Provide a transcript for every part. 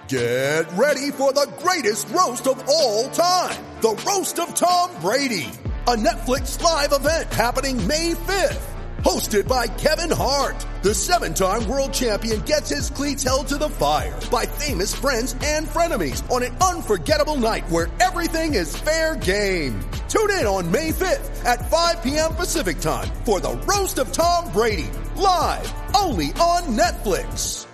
Get ready for the greatest roast of all time. The Roast of Tom Brady. A Netflix live event happening May 5th. Hosted by Kevin Hart. The 7-time world champion gets his cleats held to the fire by famous friends and frenemies on an unforgettable night where everything is fair game. Tune in on May 5th at 5 p.m. Pacific time for the Roast of Tom Brady. Live only on Netflix.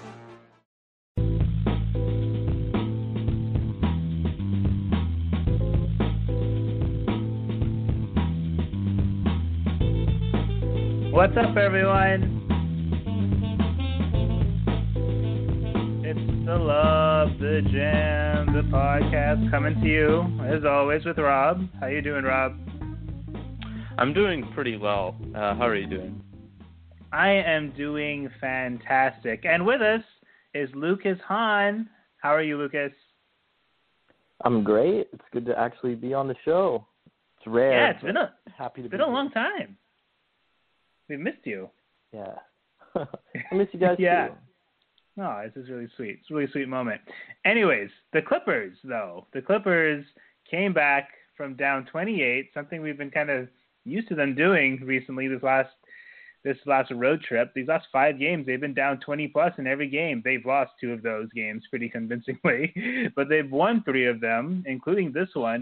What's up, everyone? It's the Love, the Jam, the podcast coming to you, as always, with Rob. How you doing, Rob? I'm doing pretty well. How are you doing? I am doing fantastic. And with us is Lucas Hahn. How are you, Lucas? I'm great. It's good to actually be on the show. It's rare. Yeah, it's been a here. long time. We missed you. Yeah. I miss you guys yeah. too. Oh, this is really sweet. It's a really sweet moment. Anyways, the Clippers, though. The Clippers came back from down 28, something we've been kind of used to them doing recently this last road trip. These last 5 games, they've been down 20-plus in every game. They've lost 2 of those games pretty convincingly, but they've won 3 of them, including this one,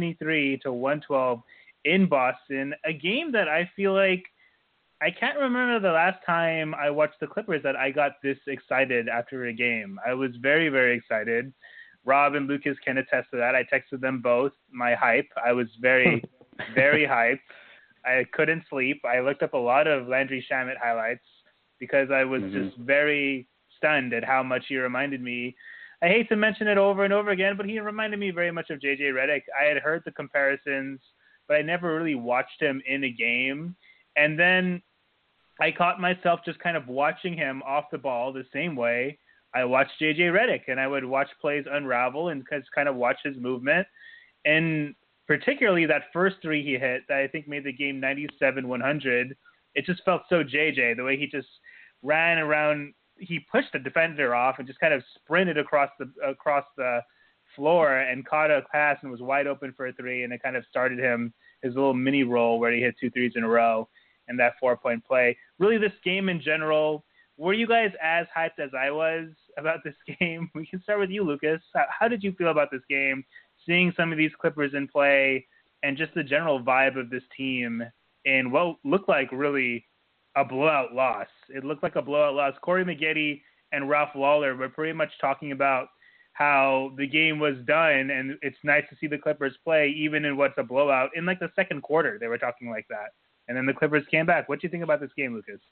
123-112 in Boston, a game that I feel like I can't remember the last time I watched the Clippers that I got this excited after a game. I was very, very excited. Rob and Lucas can attest to that. I texted them both my hype. I was very, very hyped. I couldn't sleep. I looked up a lot of Landry Shamet highlights because I was just very stunned at how much he reminded me. I hate to mention it over and over again, but he reminded me very much of J.J. Redick. I had heard the comparisons, but I never really watched him in a game. And then I caught myself just kind of watching him off the ball the same way I watched J.J. Redick, and I would watch plays unravel and just kind of watch his movement. And particularly that first 3 he hit that I think made the game 97-100, it just felt so J.J., the way he just ran around. He pushed the defender off and just kind of sprinted across the floor and caught a pass and was wide open for a 3, and it kind of started his little mini roll where he hit 2 threes in a row. And that 4-point play. Really, this game in general, were you guys as hyped as I was about this game? We can start with you, Lucas. How did you feel about this game, seeing some of these Clippers in play, and just the general vibe of this team in what looked like really a blowout loss? It looked like a blowout loss. Corey Maggette and Ralph Lawler were pretty much talking about how the game was done, and it's nice to see the Clippers play, even in what's a blowout. In like the second quarter, they were talking like that. And then the Clippers came back. What do you think about this game, Lucas?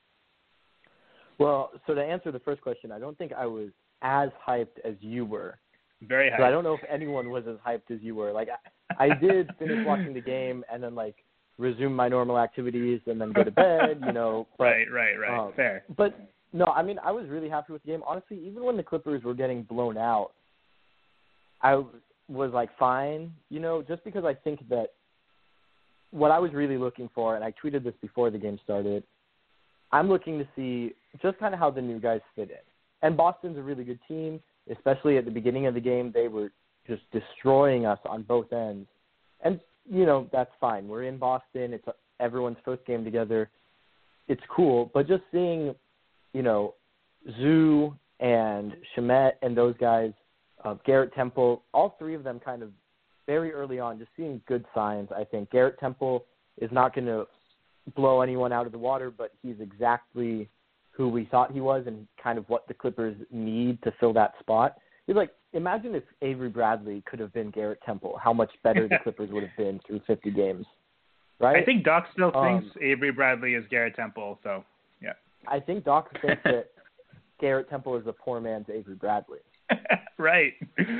Well, so to answer the first question, I don't think I was as hyped as you were. Very hyped. So I don't know if anyone was as hyped as you were. Like, I did finish watching the game and then, like, resume my normal activities and then go to bed, you know. But, right. Fair. But, no, I mean, I was really happy with the game. Honestly, even when the Clippers were getting blown out, I was, like, fine, you know, just because I think that what I was really looking for, and I tweeted this before the game started, I'm looking to see just kind of how the new guys fit in. And Boston's a really good team, especially at the beginning of the game. They were just destroying us on both ends. And, you know, that's fine. We're in Boston. It's everyone's first game together. It's cool. But just seeing, you know, Zoo and Shamet and those guys, Garrett Temple, all 3 of them kind of very early on, just seeing good signs, I think. Garrett Temple is not going to blow anyone out of the water, but he's exactly who we thought he was and kind of what the Clippers need to fill that spot. He's like, imagine if Avery Bradley could have been Garrett Temple, how much better the Clippers would have been through 50 games, right? I think Doc still thinks Avery Bradley is Garrett Temple, so, yeah. I think Doc thinks that Garrett Temple is a poor man's Avery Bradley. Right.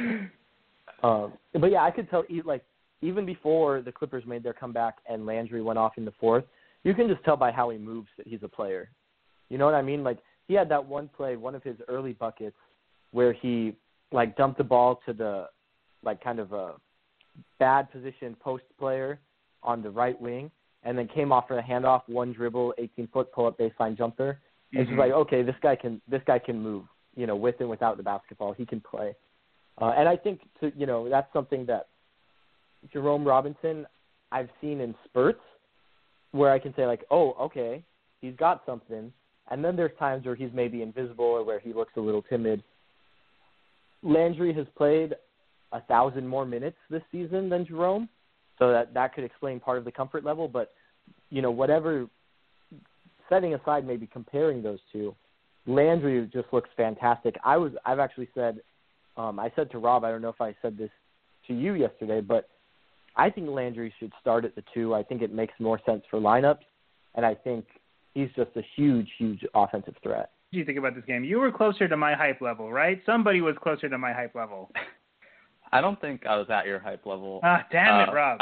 But yeah, I could tell, like, even before the Clippers made their comeback and Landry went off in the 4th, you can just tell by how he moves that he's a player. You know what I mean? Like, he had that one play, one of his early buckets, where he, like, dumped the ball to the, like, kind of a bad position post player on the right wing, and then came off for a handoff, one dribble, 18-foot pull-up baseline jumper. And it's just like, okay, this guy can move, you know, with and without the basketball. He can play. And I think, that's something that Jerome Robinson I've seen in spurts where I can say, like, oh, okay, he's got something. And then there's times where he's maybe invisible or where he looks a little timid. Landry has played 1,000 more minutes this season than Jerome, so that could explain part of the comfort level. But, whatever, setting aside maybe comparing those two, Landry just looks fantastic. I've actually said, I said to Rob, I don't know if I said this to you yesterday, but I think Landry should start at the 2. I think it makes more sense for lineups, and I think he's just a huge, huge offensive threat. What do you think about this game? You were closer to my hype level, right? Somebody was closer to my hype level. I don't think I was at your hype level. Ah, damn it, Rob.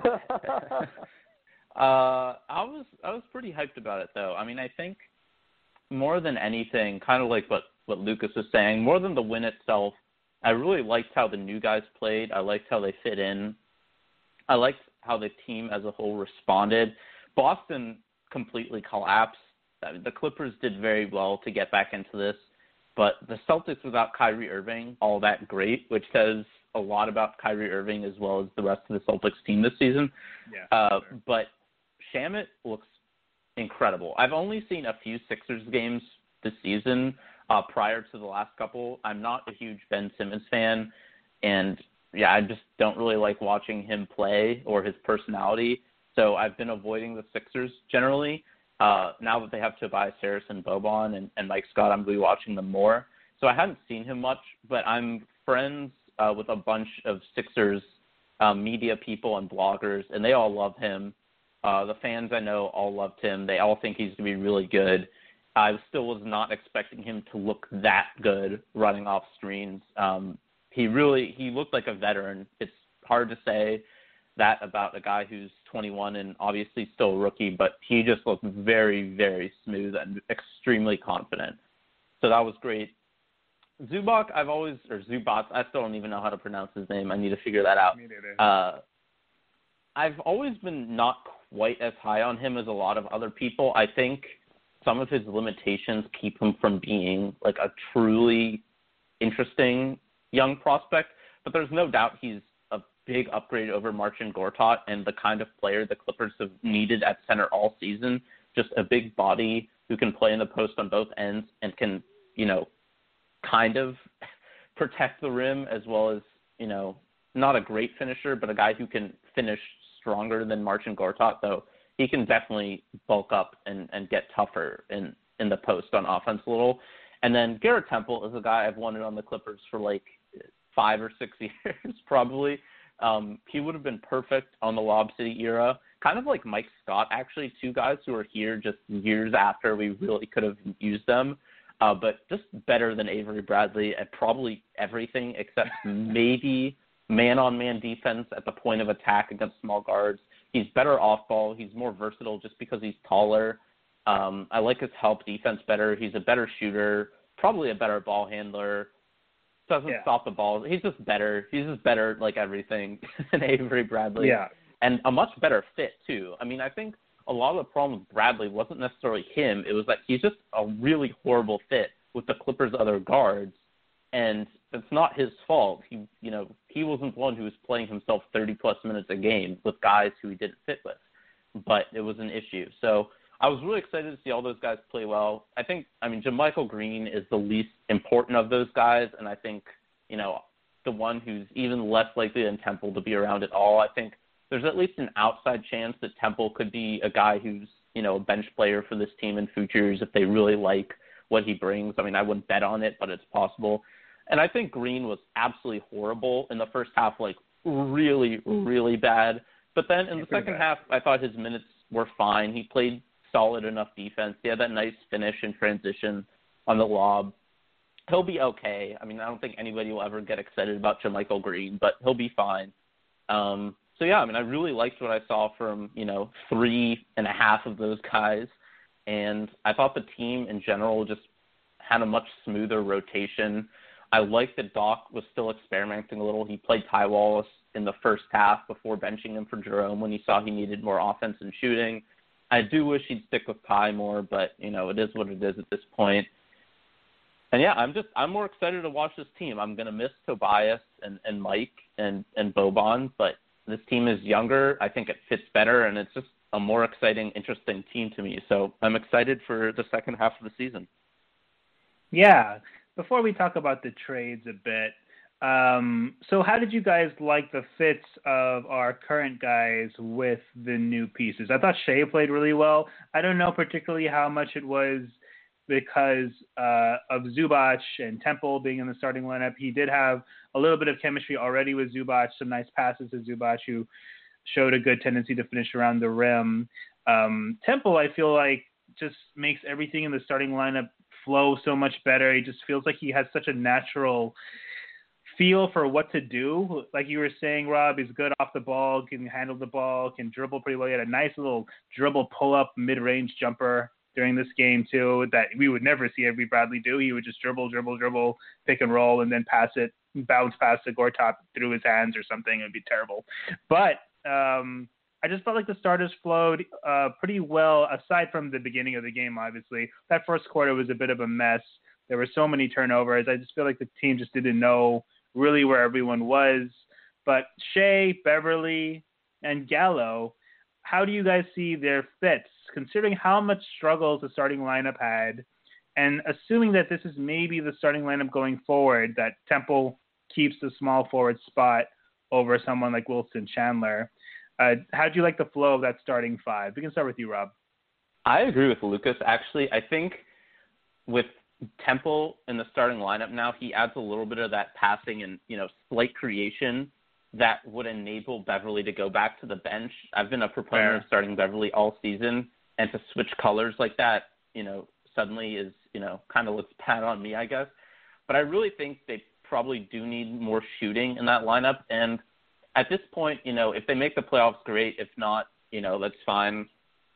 I was pretty hyped about it, though. I mean, I think more than anything, kind of like what Lucas was saying, more than the win itself, I really liked how the new guys played. I liked how they fit in. I liked how the team as a whole responded. Boston completely collapsed. I mean, the Clippers did very well to get back into this, but the Celtics without Kyrie Irving, all that great, which says a lot about Kyrie Irving as well as the rest of the Celtics team this season. Yeah, sure. But Shamet looks incredible. I've only seen a few Sixers games this season prior to the last couple. I'm not a huge Ben Simmons fan, and yeah, I just don't really like watching him play or his personality. So I've been avoiding the Sixers generally. Now that they have Tobias Harris and Boban and Mike Scott, I'm going to be watching them more. So I hadn't seen him much, but I'm friends with a bunch of Sixers media people and bloggers, and they all love him. The fans I know all loved him. They all think he's going to be really good. I still was not expecting him to look that good running off screens. He looked like a veteran. It's hard to say that about a guy who's 21 and obviously still a rookie, but he just looked very, very smooth and extremely confident. So that was great. Zubac, Zubac, I still don't even know how to pronounce his name. I need to figure that out. Me neither. I've always been not quite as high on him as a lot of other people. I think some of his limitations keep him from being like a truly interesting young prospect, but there's no doubt he's a big upgrade over Marcin Gortat and the kind of player the Clippers have needed at center all season, just a big body who can play in the post on both ends and can, kind of protect the rim as well as, not a great finisher, but a guy who can finish stronger than Marcin Gortat, though he can definitely bulk up and get tougher in the post on offense a little. And then Garrett Temple is a guy I've wanted on the Clippers for like 5 or 6 years probably. He would have been perfect on the Lob City era, kind of like Mike Scott, actually, 2 guys who were here just years after we really could have used them, but just better than Avery Bradley at probably everything except maybe man-on-man defense at the point of attack against small guards. He's better off ball. He's more versatile just because he's taller. I like his help defense better. He's a better shooter, probably a better ball handler. Doesn't stop the ball. He's just better. He's just better like everything than Avery Bradley. Yeah. And a much better fit, too. I mean, I think a lot of the problem with Bradley wasn't necessarily him. It was that he's just a really horrible fit with the Clippers' other guards. And it's not his fault. He wasn't the one who was playing himself 30-plus minutes a game with guys who he didn't fit with. But it was an issue. So I was really excited to see all those guys play well. JaMychal Green is the least important of those guys, and I think, the one who's even less likely than Temple to be around at all. I think there's at least an outside chance that Temple could be a guy who's, a bench player for this team in future years if they really like what he brings. I mean, I wouldn't bet on it, but it's possible. And I think Green was absolutely horrible in the first half, like really, really bad. But then in the second half, I thought his minutes were fine. He played solid enough defense. He had that nice finish in transition on the lob. He'll be okay. I mean, I don't think anybody will ever get excited about JaMychal Green, but he'll be fine. So, yeah, I really liked what I saw from, 3.5 of those guys. And I thought the team in general just had a much smoother rotation. I liked that Doc was still experimenting a little. He played Ty Wallace in the first half before benching him for Jerome when he saw he needed more offense and shooting. I do wish he'd stick with Ty more, but, it is what it is at this point. And yeah, I'm more excited to watch this team. I'm gonna miss Tobias and Mike and Boban, but this team is younger. I think it fits better, and it's just a more exciting, interesting team to me. So I'm excited for the second half of the season. Yeah. Before we talk about the trades a bit, so how did you guys like the fits of our current guys with the new pieces? I thought Shea played really well. I don't know particularly how much it was because of Zubac and Temple being in the starting lineup. He did have a little bit of chemistry already with Zubac, some nice passes to Zubac, who showed a good tendency to finish around the rim. Temple, I feel like, just makes everything in the starting lineup flow so much better. He just feels like he has such a natural feel for what to do. Like you were saying, Rob, he's good off the ball, can handle the ball, can dribble pretty well. He had a nice little dribble pull-up mid-range jumper during this game too that we would never see Avery Bradley do. He would just dribble, pick and roll, and then bounce pass to Gortat through his hands or something. It would be terrible. But I just felt like the starters flowed pretty well, aside from the beginning of the game, obviously. That first quarter was a bit of a mess. There were so many turnovers. I just feel like the team just didn't know really where everyone was. But Shea, Beverly, and Gallo, how do you guys see their fits, considering how much struggles the starting lineup had, and assuming that this is maybe the starting lineup going forward, that Temple keeps the small forward spot over someone like Wilson Chandler? How do you like the flow of that starting five? We can start with you, Rob. I agree with Lucas. Actually, I think with Temple in the starting lineup now, he adds a little bit of that passing and, slight creation that would enable Beverly to go back to the bench. I've been a proponent of starting Beverly all season, and to switch colors like that, suddenly is, kind of looks bad on me, I guess. But I really think they probably do need more shooting in that lineup. And at this point, if they make the playoffs, great. If not, that's fine.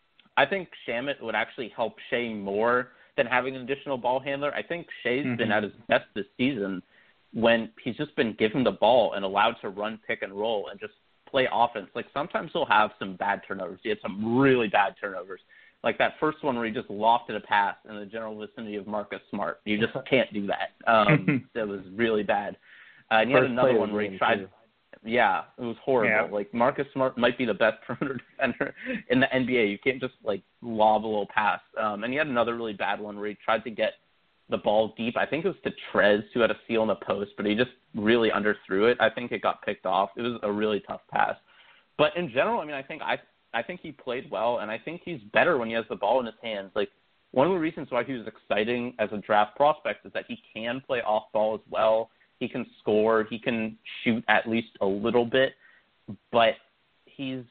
I think Shamet would actually help Shea more than having an additional ball handler. I think Shea's been at his best this season when he's just been given the ball and allowed to run pick and roll and just play offense. Like sometimes he'll have some bad turnovers. He had some really bad turnovers. Like that first one where he just lofted a pass in the general vicinity of Marcus Smart. You just can't do that. That was really bad. And he had another one where he tried – yeah, it was horrible. Yeah. Like Marcus Smart might be the best perimeter defender in the NBA. You can't just lob a little pass. And he had another really bad one where he tried to get the ball deep. I think it was to Trez, who had a steal in the post, but he just really underthrew it. I think it got picked off. It was a really tough pass. But in general, I think he played well, and I think he's better when he has the ball in his hands. Like one of the reasons why he was exciting as a draft prospect is that he can play off ball as well. He can score. He can shoot at least a little bit, but he's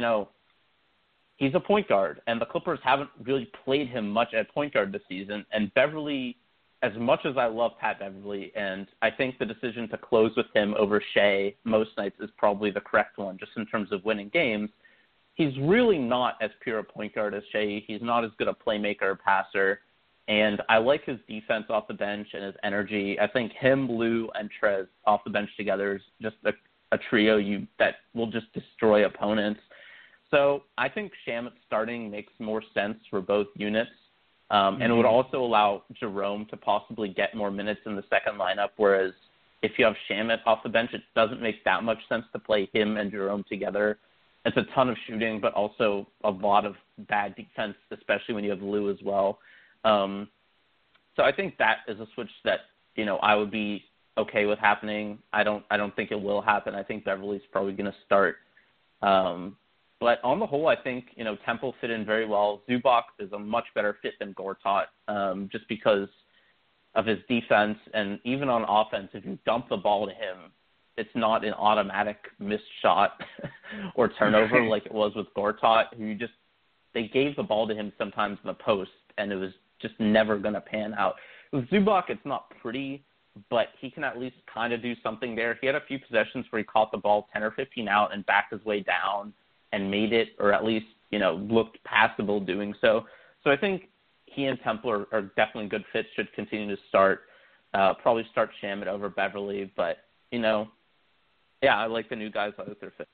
a point guard, and the Clippers haven't really played him much at point guard this season. And Beverly, as much as I love Pat Beverly, and I think the decision to close with him over Shea most nights is probably the correct one, just in terms of winning games, he's really not as pure a point guard as Shea. He's not as good a playmaker or passer. And I like his defense off the bench and his energy. I think him, Lou, and Trez off the bench together is just a trio that will just destroy opponents. So I think Shamet starting makes more sense for both units. And it would also allow Jerome to possibly get more minutes in the second lineup, whereas if you have Shamet off the bench, it doesn't make that much sense to play him and Jerome together. It's a ton of shooting, but also a lot of bad defense, especially when you have Lou as well. So I think that is a switch that, I would be okay with happening. I don't think it will happen. I think Beverly's probably going to start. But on the whole, I think, Temple fit in very well. Zubac is a much better fit than Gortat, just because of his defense. And even on offense, if you dump the ball to him, it's not an automatic missed shot or turnover like it was with Gortat, who they gave the ball to him sometimes in the post, and it was just never going to pan out. With Zubac, it's not pretty, but he can at least kind of do something there. He had a few possessions where he caught the ball 10 or 15 out and backed his way down and made it, or at least, looked passable doing so. So I think he and Temple are definitely good fits, should continue to start. Probably start Shamet over Beverly, but, I like the new guys. I like their fit.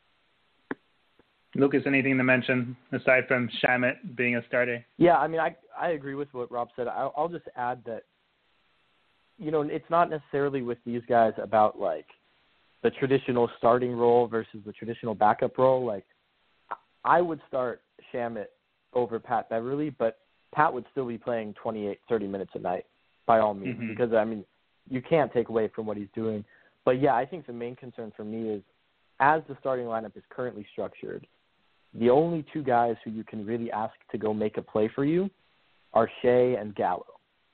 Lucas, anything to mention aside from Shamet being a starter? Yeah, I agree with what Rob said. I'll just add that it's not necessarily with these guys about like the traditional starting role versus the traditional backup role. Like, I would start Shamet over Pat Beverly, but Pat would still be playing 28, 30 minutes a night by all means, because, you can't take away from what he's doing. But, yeah, I think the main concern for me is, as the starting lineup is currently structured, the only two guys who you can really ask to go make a play for you are Shea and Gallo.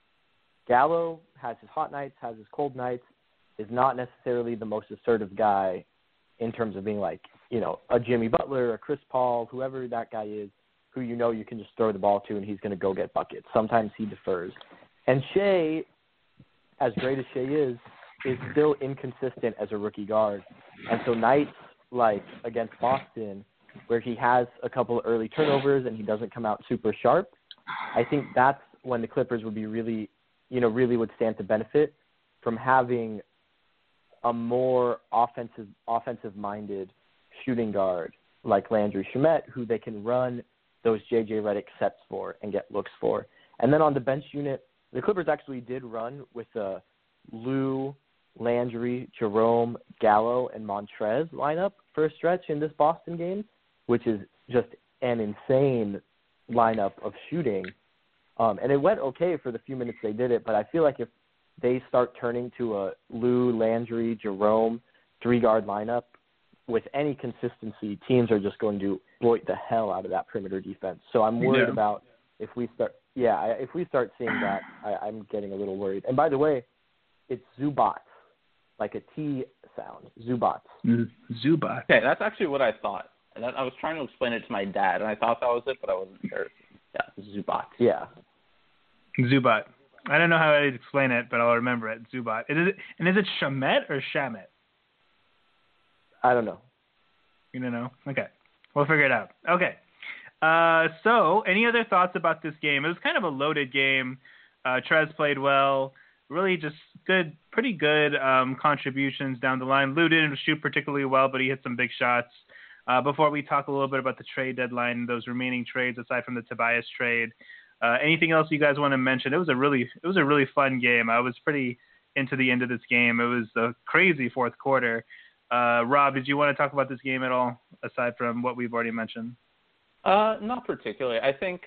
Gallo has his hot nights, has his cold nights, is not necessarily the most assertive guy in terms of being like, a Jimmy Butler, a Chris Paul, whoever that guy is, who you can just throw the ball to and he's going to go get buckets. Sometimes he defers. And Shea, as great as Shea is still inconsistent as a rookie guard. And so nights like against Boston, where he has a couple of early turnovers and he doesn't come out super sharp, I think that's when the Clippers would be really would stand to benefit from having a more offensive-minded shooting guard like Landry Shamet, who they can run those J.J. Redick sets for and get looks for. And then on the bench unit, the Clippers actually did run with Lou, Landry, Jerome, Gallo, and Montrez lineup for a stretch in this Boston game, which is just an insane lineup of shooting. And it went okay for the few minutes they did it, but I feel like if they start turning to a Lou, Landry, Jerome, three-guard lineup with any consistency, teams are just going to exploit the hell out of that perimeter defense. So I'm worried about if we start seeing that, I'm getting a little worried. And by the way, it's Zubats, like a T sound, Zubats. Zubats. Okay, that's actually what I thought. And I was trying to explain it to my dad, and I thought that was it, but I wasn't sure. Yeah, Zubats. Yeah. Zubat. I don't know how I'd explain it, but I'll remember it. Zubat. Is it Shamet or Shamet? I don't know. You don't know? Okay. We'll figure it out. Okay. So, any other thoughts about this game? It was kind of a loaded game. Trez played well. Really just pretty good contributions down the line. Lou didn't shoot particularly well, but he hit some big shots. Before we talk a little bit about the trade deadline, those remaining trades aside from the Tobias trade, anything else you guys want to mention? It was a really fun game. I was pretty into the end of this game. It was a crazy fourth quarter. Rob, did you want to talk about this game at all, aside from what we've already mentioned? Not particularly. I think,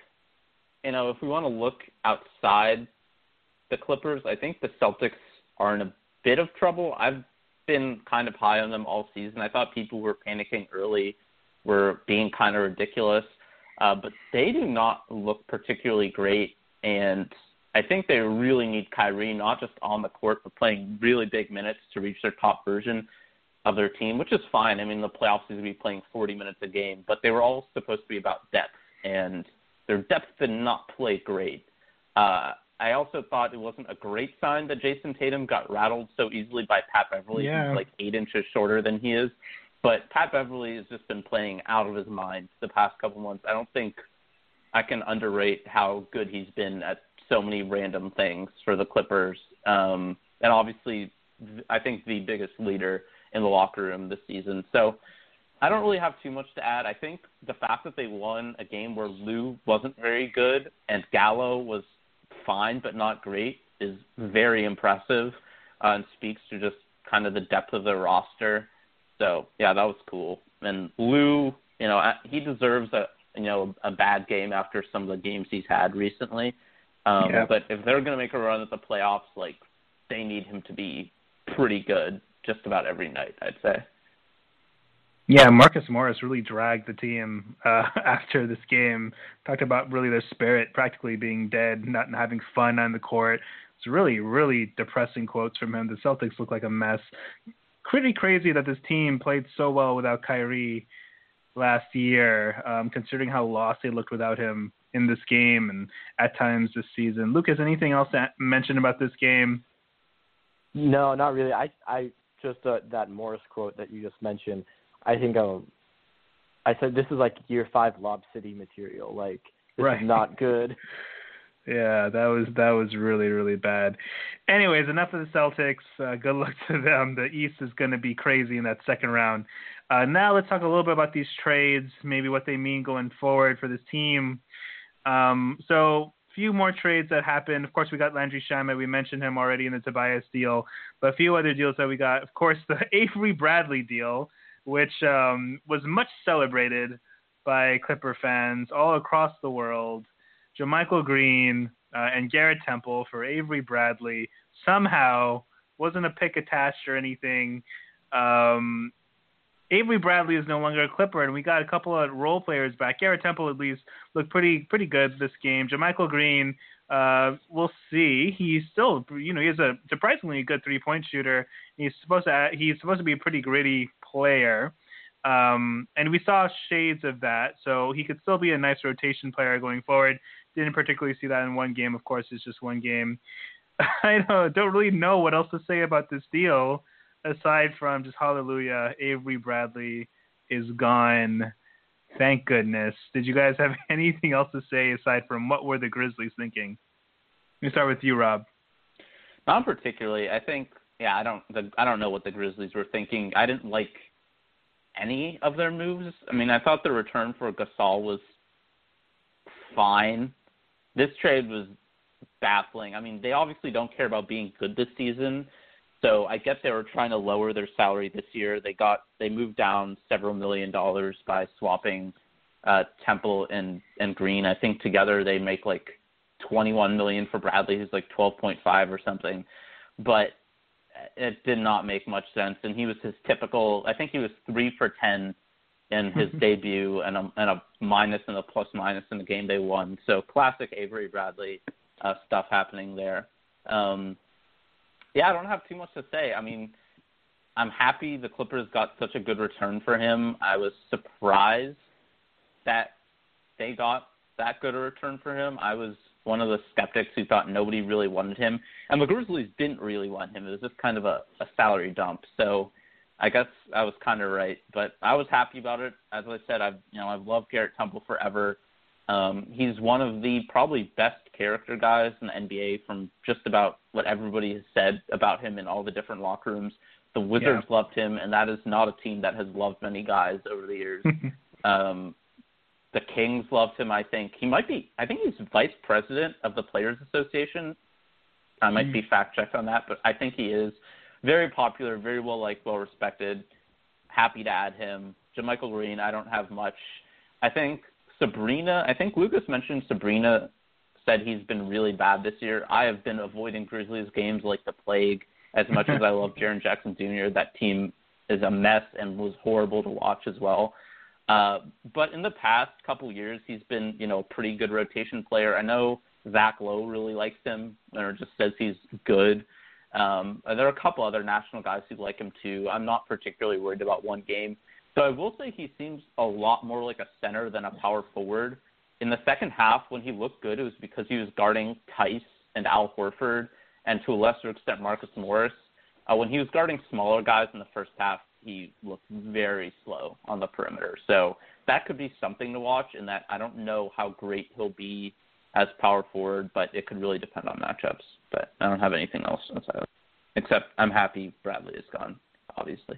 if we want to look outside the Clippers, I think the Celtics are in a bit of trouble. I've been kind of high on them all season. I thought people were panicking early, were being kind of ridiculous, but they do not look particularly great, and I think they really need Kyrie, not just on the court, but playing really big minutes to reach their top version of their team, which is fine. I mean, the playoffs is going to be playing 40 minutes a game, but they were all supposed to be about depth, and their depth did not play great. I also thought it wasn't a great sign that Jason Tatum got rattled so easily by Pat Beverly. Yeah. He's like 8 inches shorter than he is. But Pat Beverly has just been playing out of his mind the past couple months. I don't think I can underrate how good he's been at so many random things for the Clippers. And obviously, I think the biggest leader in the locker room this season. So I don't really have too much to add. I think the fact that they won a game where Lou wasn't very good and Gallo was fine but not great is very impressive and speaks to just kind of the depth of their roster. So, yeah, that was cool. And Lou, he deserves a bad game after some of the games he's had recently. But if they're going to make a run at the playoffs, they need him to be pretty good just about every night, I'd say. Yeah, Marcus Morris really dragged the team after this game. Talked about really their spirit practically being dead, not having fun on the court. It's really, really depressing quotes from him. The Celtics look like a mess. Pretty crazy that this team played so well without Kyrie last year, considering how lost they looked without him in this game and at times this season. Lucas, anything else to mention about this game? No, not really. I just that Morris quote that you just mentioned, I think I said this is like year 5 Lob City material. This is not good. Yeah, that was really, really bad. Anyways, enough of the Celtics. Good luck to them. The East is going to be crazy in that second round. Now let's talk a little bit about these trades, maybe what they mean going forward for this team. So few more trades that happened. Of course, we got Landry Shamet. We mentioned him already in the Tobias deal, but a few other deals that we got. Of course, the Avery Bradley deal, which was much celebrated by Clipper fans all across the world. JaMychal Green and Garrett Temple for Avery Bradley. Somehow, wasn't a pick attached or anything. Avery Bradley is no longer a Clipper, and we got a couple of role players back. Garrett Temple at least looked pretty good this game. JaMychal Green, we'll see. He's still, he has a surprisingly good 3-point shooter. He's supposed to be a pretty gritty player, and we saw shades of that. So he could still be a nice rotation player going forward. Didn't particularly see that in one game. Of course, it's just one game. I don't really know what else to say about this deal, aside from just hallelujah, Avery Bradley is gone. Thank goodness. Did you guys have anything else to say aside from what were the Grizzlies thinking? Let me start with you, Rob. Not particularly. I think, I don't know what the Grizzlies were thinking. I didn't like any of their moves. I mean, I thought the return for Gasol was fine. This trade was baffling. I mean, they obviously don't care about being good this season. So I get they were trying to lower their salary this year. They moved down several $1 million by swapping Temple and Green. I think together they make like $21 million for Bradley, who's like 12.5 or something. But it did not make much sense. And he was his typical. I think he was 3 for 10 in his debut, and a minus and a plus minus in the game they won. So classic Avery Bradley stuff happening there. I don't have too much to say. I mean, I'm happy the Clippers got such a good return for him. I was surprised that they got that good a return for him. I was one of the skeptics who thought nobody really wanted him. And the Grizzlies didn't really want him. It was just kind of a salary dump. So I guess I was kind of right. But I was happy about it. As I said, I've loved Garrett Temple forever. He's one of the probably best character guys in the NBA from just about what everybody has said about him in all the different locker rooms. The Wizards loved him, and that is not a team that has loved many guys over the years. The Kings loved him, I think. I think he's vice president of the Players Association. I might be fact-checked on that, but I think he is. Very popular, very well-liked, well-respected. Happy to add him. JaMychal Green, I don't have much. I think Lucas mentioned Sabrina said he's been really bad this year. I have been avoiding Grizzlies games like the plague. As much as I love Jaren Jackson Jr., that team is a mess and was horrible to watch as well. But in the past couple years, he's been, a pretty good rotation player. I know Zach Lowe really likes him or just says he's good. There are a couple other national guys who like him too. I'm not particularly worried about one game. So I will say he seems a lot more like a center than a power forward. In the second half, when he looked good, it was because he was guarding Tice and Al Horford and to a lesser extent Marcus Morris. When he was guarding smaller guys in the first half, he looked very slow on the perimeter. So that could be something to watch, in that I don't know how great he'll be as power forward, but it could really depend on matchups. But I don't have anything else except I'm happy Bradley is gone, obviously.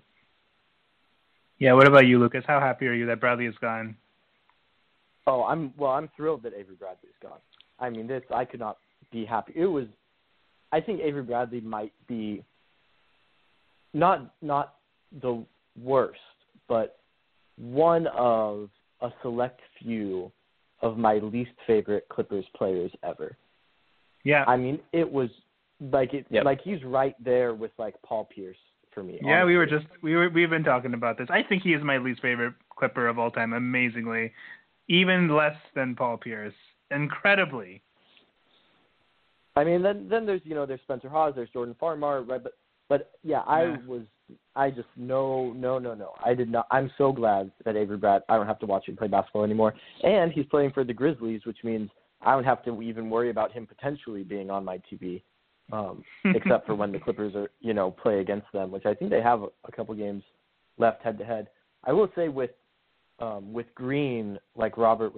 Yeah, what about you, Lucas? How happy are you that Bradley is gone? Oh, I'm thrilled that Avery Bradley is gone. I mean, I could not be happy. I think Avery Bradley might be not the worst, but one of a select few of my least favorite Clippers players ever. Yeah. I mean, it was like he's right there with like Paul Pierce for me. Yeah, honestly. we've been talking about this. I think he is my least favorite Clipper of all time, amazingly. Even less than Paul Pierce. Incredibly. I mean, then there's there's Spencer Hawes, there's Jordan Farmar, right? But no. I did not. I'm so glad that Avery Bradley. I don't have to watch him play basketball anymore, and he's playing for the Grizzlies, which means I don't have to even worry about him potentially being on my TV, except for when the Clippers are play against them, which I think they have a couple games left head to head. I will say with Green, like Robert was,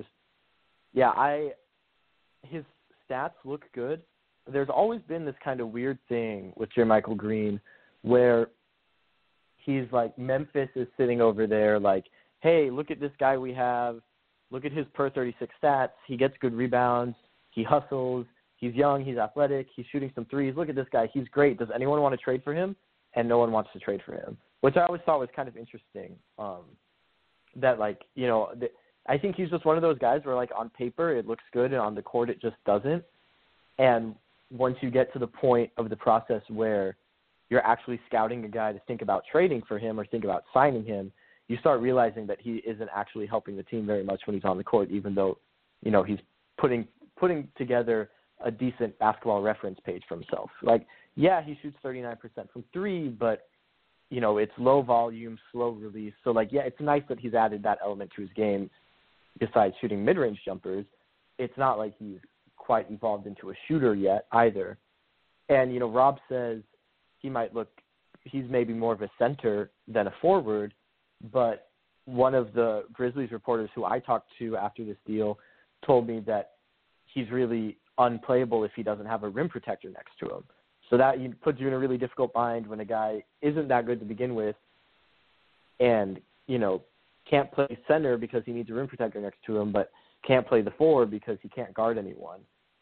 his stats look good. There's always been this kind of weird thing with JaMychal Green where he's like, Memphis is sitting over there like, hey, look at this guy we have. Look at his per 36 stats. He gets good rebounds. He hustles. He's young. He's athletic. He's shooting some threes. Look at this guy. He's great. Does anyone want to trade for him? And no one wants to trade for him, which I always thought was kind of interesting. That, like, you know, I think he's just one of those guys where, like, on paper it looks good and on the court it just doesn't. And once you get to the point of the process where you're actually scouting a guy to think about trading for him or think about signing him, you start realizing that he isn't actually helping the team very much when he's on the court, even though, you know, he's putting together a decent basketball reference page for himself. Like, yeah, he shoots 39% from three, but, you know, it's low volume, slow release. So, like, yeah, it's nice that he's added that element to his game besides shooting mid-range jumpers. It's not like he's quite evolved into a shooter yet either. And, you know, Rob says he's maybe more of a center than a forward, but one of the Grizzlies reporters who I talked to after this deal told me that he's really unplayable if he doesn't have a rim protector next to him. So that puts you in a really difficult bind when a guy isn't that good to begin with and, you know, can't play center because he needs a rim protector next to him, but can't play the four because he can't guard anyone.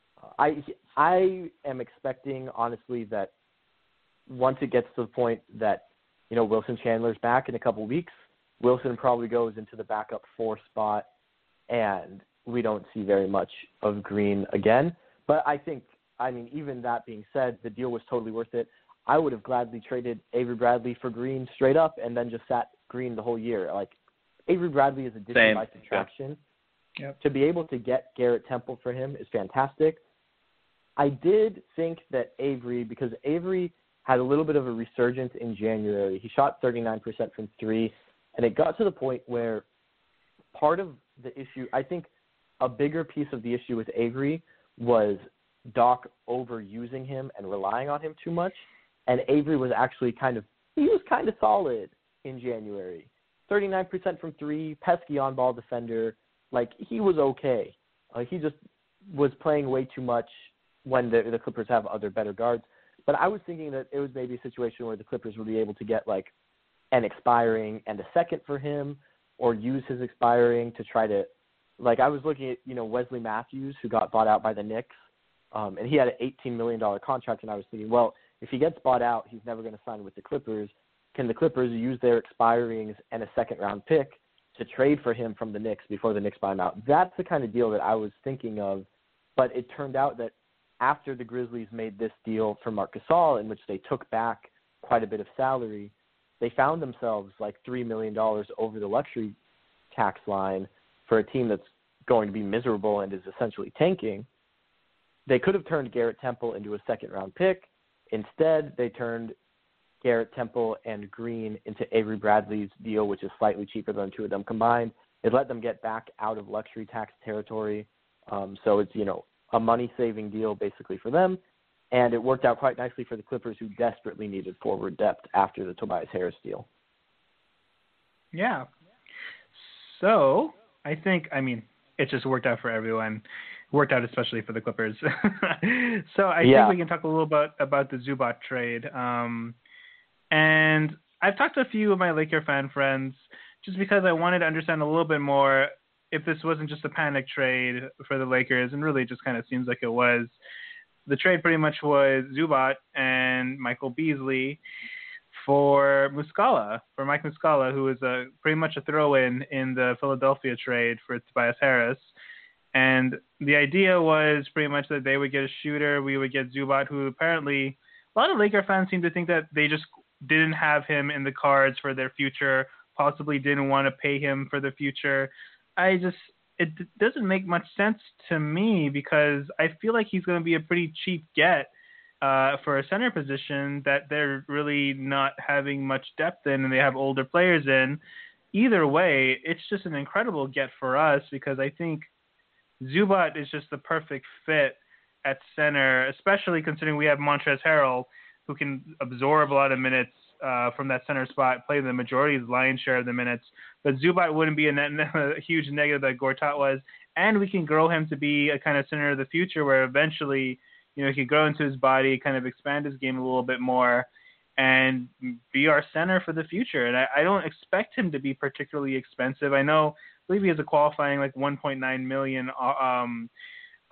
I am expecting, honestly, that once it gets to the point that, you know, Wilson Chandler's back in a couple weeks, Wilson probably goes into the backup 4 spot, and we don't see very much of Green again. But I think, I mean, even that being said, the deal was totally worth it. I would have gladly traded Avery Bradley for Green straight up and then just sat Green the whole year. Like, Avery Bradley is addition by subtraction. Yep. To be able to get Garrett Temple for him is fantastic. I did think that Avery, because Avery had a little bit of a resurgence in January. He shot 39% from three, and it got to the point where part of the issue, I think a bigger piece of the issue with Avery was Doc overusing him and relying on him too much. And Avery was actually kind of solid in January. 39% from three, pesky on-ball defender. Like, he was okay. He just was playing way too much when the Clippers have other better guards. But I was thinking that it was maybe a situation where the Clippers would be able to get, like, an expiring and a second for him, or use his expiring to try to, like, I was looking at, you know, Wesley Matthews, who got bought out by the Knicks, and he had an $18 million contract, and I was thinking, well, if he gets bought out, he's never going to sign with the Clippers. Can the Clippers use their expirings and a second-round pick to trade for him from the Knicks before the Knicks buy him out? That's the kind of deal that I was thinking of, but it turned out that after the Grizzlies made this deal for Marc Gasol, in which they took back quite a bit of salary, they found themselves like $3 million over the luxury tax line for a team that's going to be miserable and is essentially tanking. They could have turned Garrett Temple into a second-round pick. Instead, they turned Garrett Temple and Green into Avery Bradley's deal, which is slightly cheaper than the two of them combined. It let them get back out of luxury tax territory. So it's, you know, a money-saving deal basically for them. And it worked out quite nicely for the Clippers, who desperately needed forward depth after the Tobias Harris deal. Yeah. So I think, I mean, it just worked out for everyone. Worked out especially for the Clippers. So I think we can talk a little bit about the Zubac trade. And I've talked to a few of my Laker fan friends just because I wanted to understand a little bit more if this wasn't just a panic trade for the Lakers, and really just kind of seems like it was. The trade pretty much was Zubac and Michael Beasley for Mike Muscala, who is pretty much a throw-in in the Philadelphia trade for Tobias Harris. And the idea was pretty much that they would get a shooter, we would get Zubac, who apparently a lot of Laker fans seem to think that they just didn't have him in the cards for their future, possibly didn't want to pay him for the future. It doesn't make much sense to me, because I feel like he's going to be a pretty cheap get for a center position that they're really not having much depth in, and they have older players in. Either way, it's just an incredible get for us, because I think Zubac is just the perfect fit at center, especially considering we have Montrezl Harrell, who can absorb a lot of minutes from that center spot, play the majority of the lion's share of the minutes. But Zubac wouldn't be a huge negative that Gortat was, and we can grow him to be a kind of center of the future, where eventually, you know, he could grow into his body, kind of expand his game a little bit more, and be our center for the future. And I don't expect him to be particularly expensive. I believe he has a qualifying like $1.9 million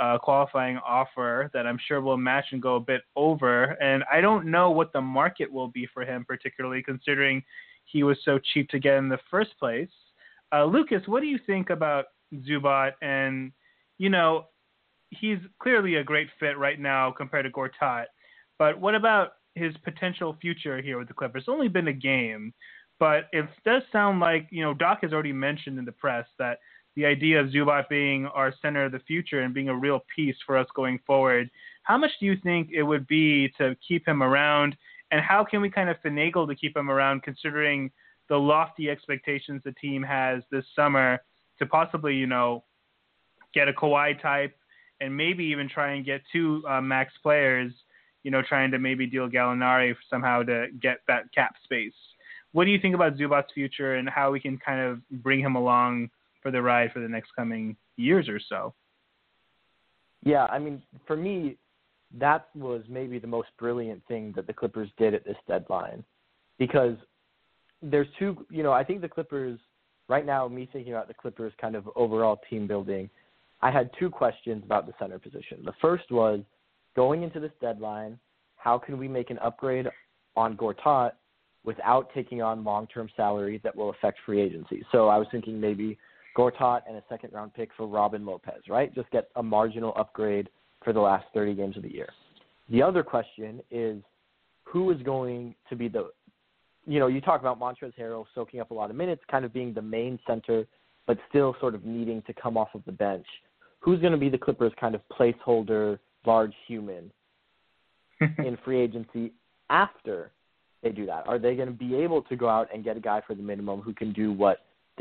qualifying offer that I'm sure will match and go a bit over. And I don't know what the market will be for him, particularly considering he was so cheap to get in the first place. Lucas, what do you think about Zubac? And, you know, he's clearly a great fit right now compared to Gortat. But what about his potential future here with the Clippers? It's only been a game, but it does sound like, you know, Doc has already mentioned in the press that the idea of Zubac being our center of the future and being a real piece for us going forward. How much do you think it would be to keep him around, and how can we kind of finagle to keep him around considering the lofty expectations the team has this summer to possibly, you know, get a Kawhi type and maybe even try and get two max players, you know, trying to maybe deal Gallinari somehow to get that cap space. What do you think about Zubac's future and how we can kind of bring him along for the ride for the next coming years or so? Yeah, I mean, for me, that was maybe the most brilliant thing that the Clippers did at this deadline, because there's two, you know, I think the Clippers, right now, me thinking about the Clippers kind of overall team building, I had two questions about the center position. The first was, going into this deadline, how can we make an upgrade on Gortat without taking on long-term salary that will affect free agency? So I was thinking maybe Gortat and a second-round pick for Robin Lopez, right? Just get a marginal upgrade for the last 30 games of the year. The other question is, who is going to be the, you know, you talk about Montrezl Harrell soaking up a lot of minutes, kind of being the main center, but still sort of needing to come off of the bench. Who's going to be the Clippers' kind of placeholder, large human in free agency after they do that? Are they going to be able to go out and get a guy for the minimum who can do what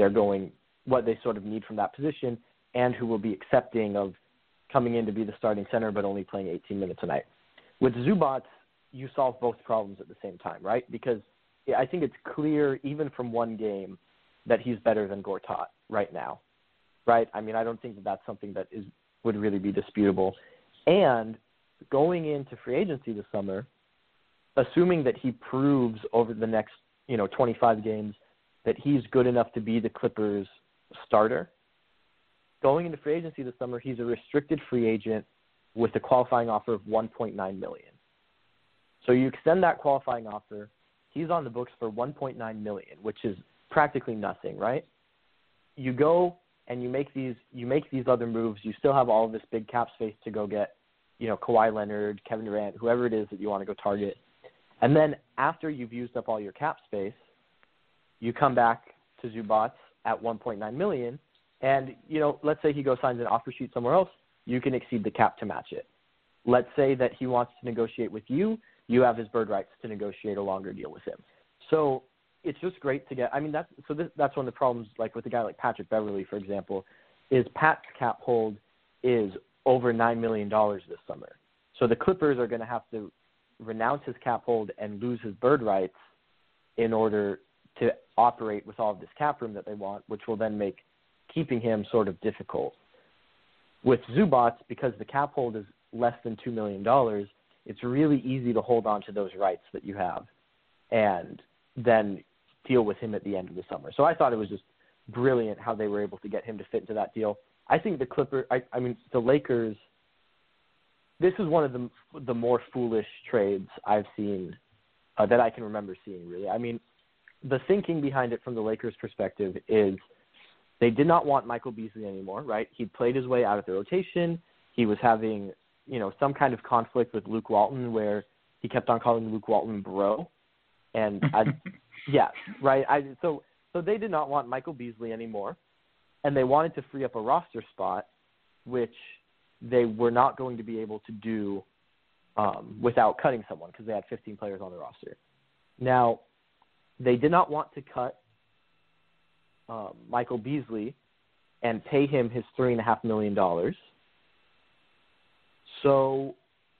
they sort of need from that position, and who will be accepting of coming in to be the starting center but only playing 18 minutes a night? With Zubac, you solve both problems at the same time, right? Because I think it's clear, even from one game, that he's better than Gortat right now, right? I mean, I don't think that that's something that would really be disputable. And going into free agency this summer, assuming that he proves over the next, 25 games that he's good enough to be the Clippers starter, going into free agency this summer, he's a restricted free agent with a qualifying offer of $1.9 million. So you extend that qualifying offer, he's on the books for $1.9 million, which is practically nothing, right? You go and you make these other moves. You still have all of this big cap space to go get, Kawhi Leonard, Kevin Durant, whoever it is that you want to go target. And then after you've used up all your cap space, you come back to Zubac at $1.9 million, and, let's say he goes signs an offer sheet somewhere else, you can exceed the cap to match it. Let's say that he wants to negotiate with you, you have his bird rights to negotiate a longer deal with him. So it's just great to get. I mean, that's one of the problems. Like with a guy like Patrick Beverley, for example, is Pat's cap hold is over $9 million this summer. So the Clippers are going to have to renounce his cap hold and lose his bird rights in order to operate with all of this cap room that they want, which will then make keeping him sort of difficult. With Zubac, because the cap hold is less than $2 million, it's really easy to hold on to those rights that you have and then deal with him at the end of the summer. So I thought it was just brilliant how they were able to get him to fit into that deal. I think the Lakers, this is one of the more foolish trades I've seen that I can remember seeing, really. I mean, the thinking behind it from the Lakers' perspective is they did not want Michael Beasley anymore, right? He'd played his way out of the rotation. He was having, some kind of conflict with Luke Walton where he kept on calling Luke Walton bro. And So they did not want Michael Beasley anymore, and they wanted to free up a roster spot, which they were not going to be able to do without cutting someone because they had 15 players on the roster. Now, they did not want to cut Michael Beasley and pay him his $3.5 million. So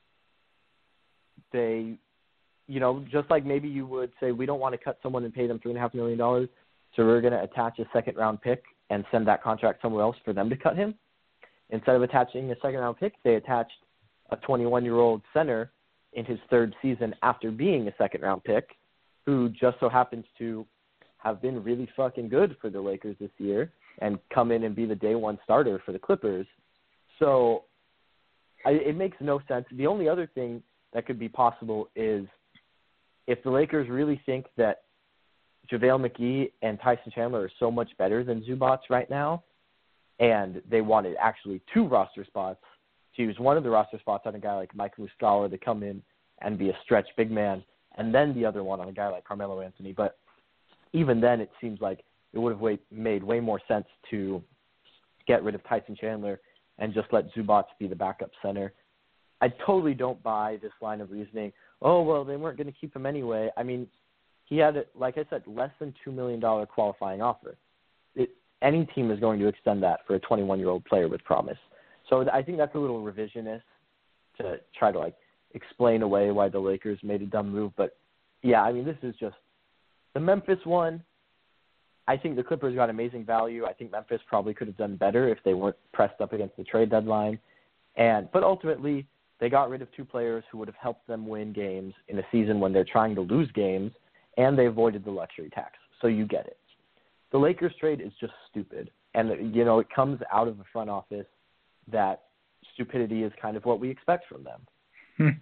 they, just like maybe you would say, we don't want to cut someone and pay them $3.5 million, so we're going to attach a second-round pick and send that contract somewhere else for them to cut him. Instead of attaching a second-round pick, they attached a 21-year-old center in his third season after being a second-round pick, who just so happens to have been really fucking good for the Lakers this year and come in and be the day one starter for the Clippers. So It makes no sense. The only other thing that could be possible is if the Lakers really think that JaVale McGee and Tyson Chandler are so much better than Zubac right now, and they wanted actually 2 roster spots, to use one of the roster spots on a guy like Mike Muscala to come in and be a stretch big man, and then the other one on a guy like Carmelo Anthony. But even then, it seems like it would have made way more sense to get rid of Tyson Chandler and just let Zubac be the backup center. I totally don't buy this line of reasoning. Oh, well, they weren't going to keep him anyway. I mean, he had, like I said, less than $2 million qualifying offer. Any team is going to extend that for a 21-year-old player with promise. So I think that's a little revisionist to try to, like, explain away why the Lakers made a dumb move. But, yeah, I mean, this is just the Memphis one. I think the Clippers got amazing value. I think Memphis probably could have done better if they weren't pressed up against the trade deadline. But ultimately, they got rid of 2 players who would have helped them win games in a season when they're trying to lose games, and they avoided the luxury tax. So you get it. The Lakers trade is just stupid. And, you know, it comes out of the front office that stupidity is kind of what we expect from them.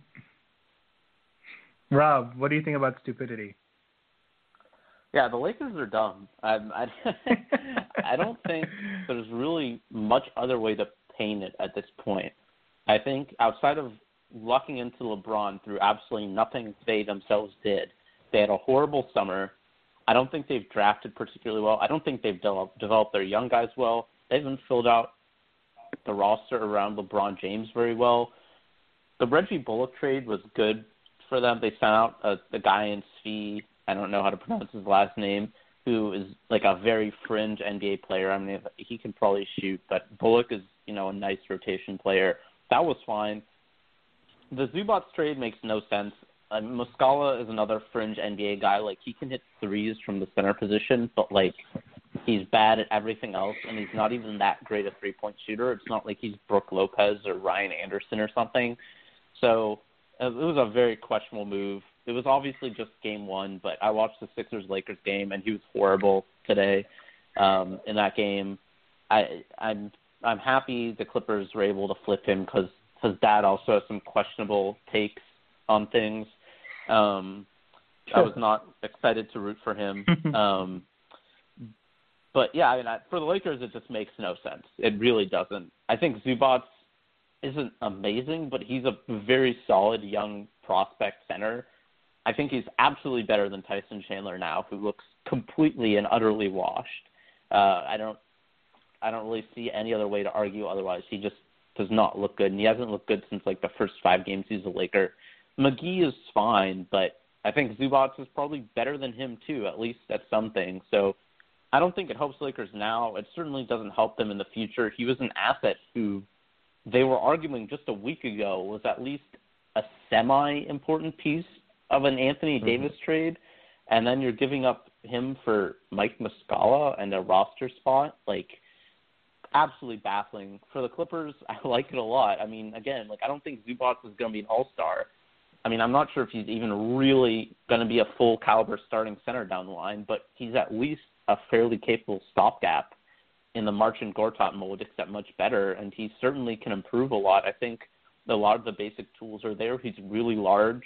Rob, what do you think about stupidity? Yeah, the Lakers are dumb. I don't think there's really much other way to paint it at this point. I think outside of lucking into LeBron through absolutely nothing they themselves did, they had a horrible summer. I don't think they've drafted particularly well. I don't think they've developed their young guys well. They haven't filled out the roster around LeBron James very well. The Reggie Bullock trade was good for them. They sent out the guy in Svi, I don't know how to pronounce his last name, who is like a very fringe NBA player. I mean, he can probably shoot, but Bullock is, you know, a nice rotation player. That was fine. The Zubac trade makes no sense. Muscala is another fringe NBA guy. Like, he can hit threes from the center position, but, like, he's bad at everything else, and he's not even that great a three-point shooter. It's not like he's Brooke Lopez or Ryan Anderson or something. So it was a very questionable move. It was obviously just game one, but I watched the Sixers-Lakers game, and he was horrible today in that game. I'm happy the Clippers were able to flip him because his dad also has some questionable takes on things. I was not excited to root for him. But, yeah, I mean, for the Lakers, it just makes no sense. It really doesn't. I think Zubac isn't amazing, but he's a very solid young prospect center. I think he's absolutely better than Tyson Chandler now, who looks completely and utterly washed. I don't really see any other way to argue otherwise. He just does not look good, and he hasn't looked good since, like, the first 5 games he's a Laker. McGee is fine, but I think Zubac is probably better than him, too, at least at some things. So I don't think it helps Lakers now. It certainly doesn't help them in the future. He was an asset who they were arguing just a week ago was at least a semi-important piece of an Anthony Davis trade, and then you're giving up him for Mike Muscala and a roster spot. Like, absolutely baffling. For the Clippers, I like it a lot. I mean, again, like, I don't think Zubac is going to be an all-star. I mean, I'm not sure if he's even really going to be a full-caliber starting center down the line, but he's at least a fairly capable stopgap in the Marcin Gortat mold, except much better, and he certainly can improve a lot. I think a lot of the basic tools are there. He's really large.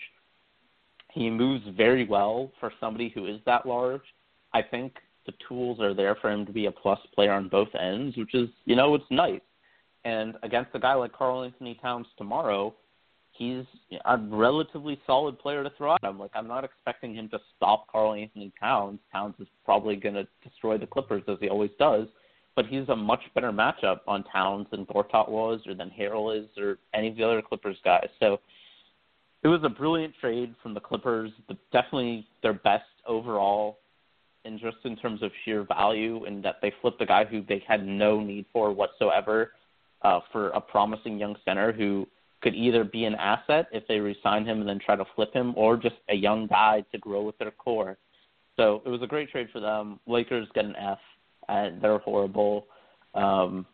He moves very well for somebody who is that large. I think the tools are there for him to be a plus player on both ends, which is, you know, it's nice. And against a guy like Karl Anthony Towns tomorrow, he's a relatively solid player to throw at him. Like, I'm not expecting him to stop Karl Anthony Towns. Towns is probably going to destroy the Clippers, as he always does. But he's a much better matchup on Towns than Gortat was or than Harrell is or any of the other Clippers guys. So it was a brilliant trade from the Clippers, definitely their best overall, and just in terms of sheer value, and that they flipped a guy who they had no need for whatsoever for a promising young center who could either be an asset if they re-sign him and then try to flip him, or just a young guy to grow with their core. So it was a great trade for them. Lakers get an F, and they're horrible. The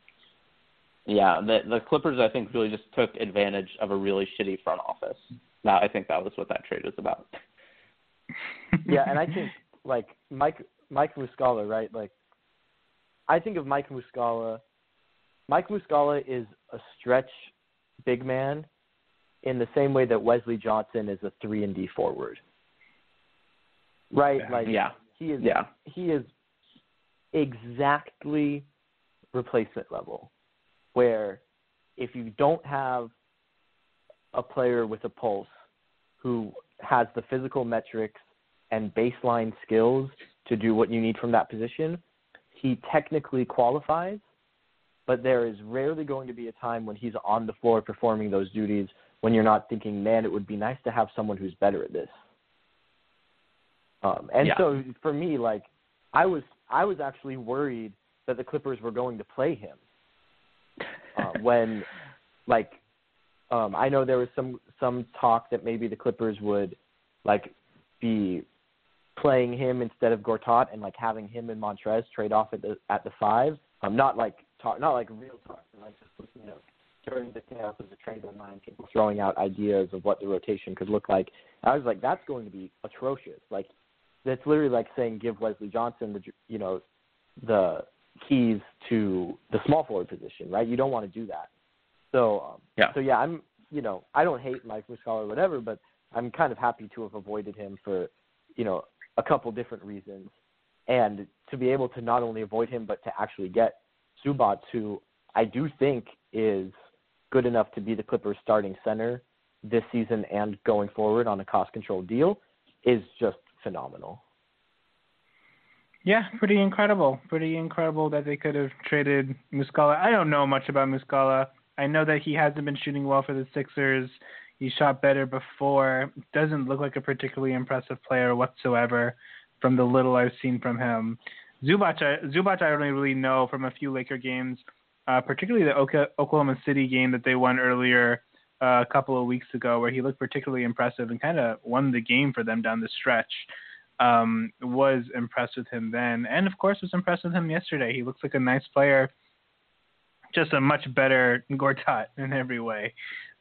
Clippers, I think, really just took advantage of a really shitty front office. I think that was what that trade was about. Yeah, and I think, like, Mike Muscala, right? Like, I think of Mike Muscala. Mike Muscala is a stretch big man in the same way that Wesley Johnson is a 3-and-D forward. Right? He is exactly replacement level, where if you don't have a player with a pulse who has the physical metrics and baseline skills to do what you need from that position, he technically qualifies, but there is rarely going to be a time when he's on the floor performing those duties when you're not thinking, man, it would be nice to have someone who's better at this. So for me, like, I was actually worried that the Clippers were going to play him when, like, I know there was some talk that maybe the Clippers would, like, be playing him instead of Gortat and, like, having him and Montrez trade off at the 5. Not like real talk, like just, you know, during the chaos of the trade deadline, people throwing out ideas of what the rotation could look like. I was like, that's going to be atrocious. Like, that's literally like saying give Wesley Johnson the keys to the small forward position, right? You don't want to do that. So I'm, you know, I don't hate Mike Muscala or whatever, but I'm kind of happy to have avoided him for, you know, a couple different reasons. And to be able to not only avoid him, but to actually get Zubac, who I do think is good enough to be the Clippers starting center this season and going forward on a cost-controlled deal, is just phenomenal. Yeah, pretty incredible. Pretty incredible that they could have traded Muscala. I don't know much about Muscala. I know that he hasn't been shooting well for the Sixers. He shot better before. Doesn't look like a particularly impressive player whatsoever from the little I've seen from him. Zubac I only really know from a few Laker games, particularly the Oklahoma City game that they won earlier a couple of weeks ago, where he looked particularly impressive and kind of won the game for them down the stretch. Was impressed with him then, and of course was impressed with him yesterday. He looks like a nice player, just a much better Gortat in every way.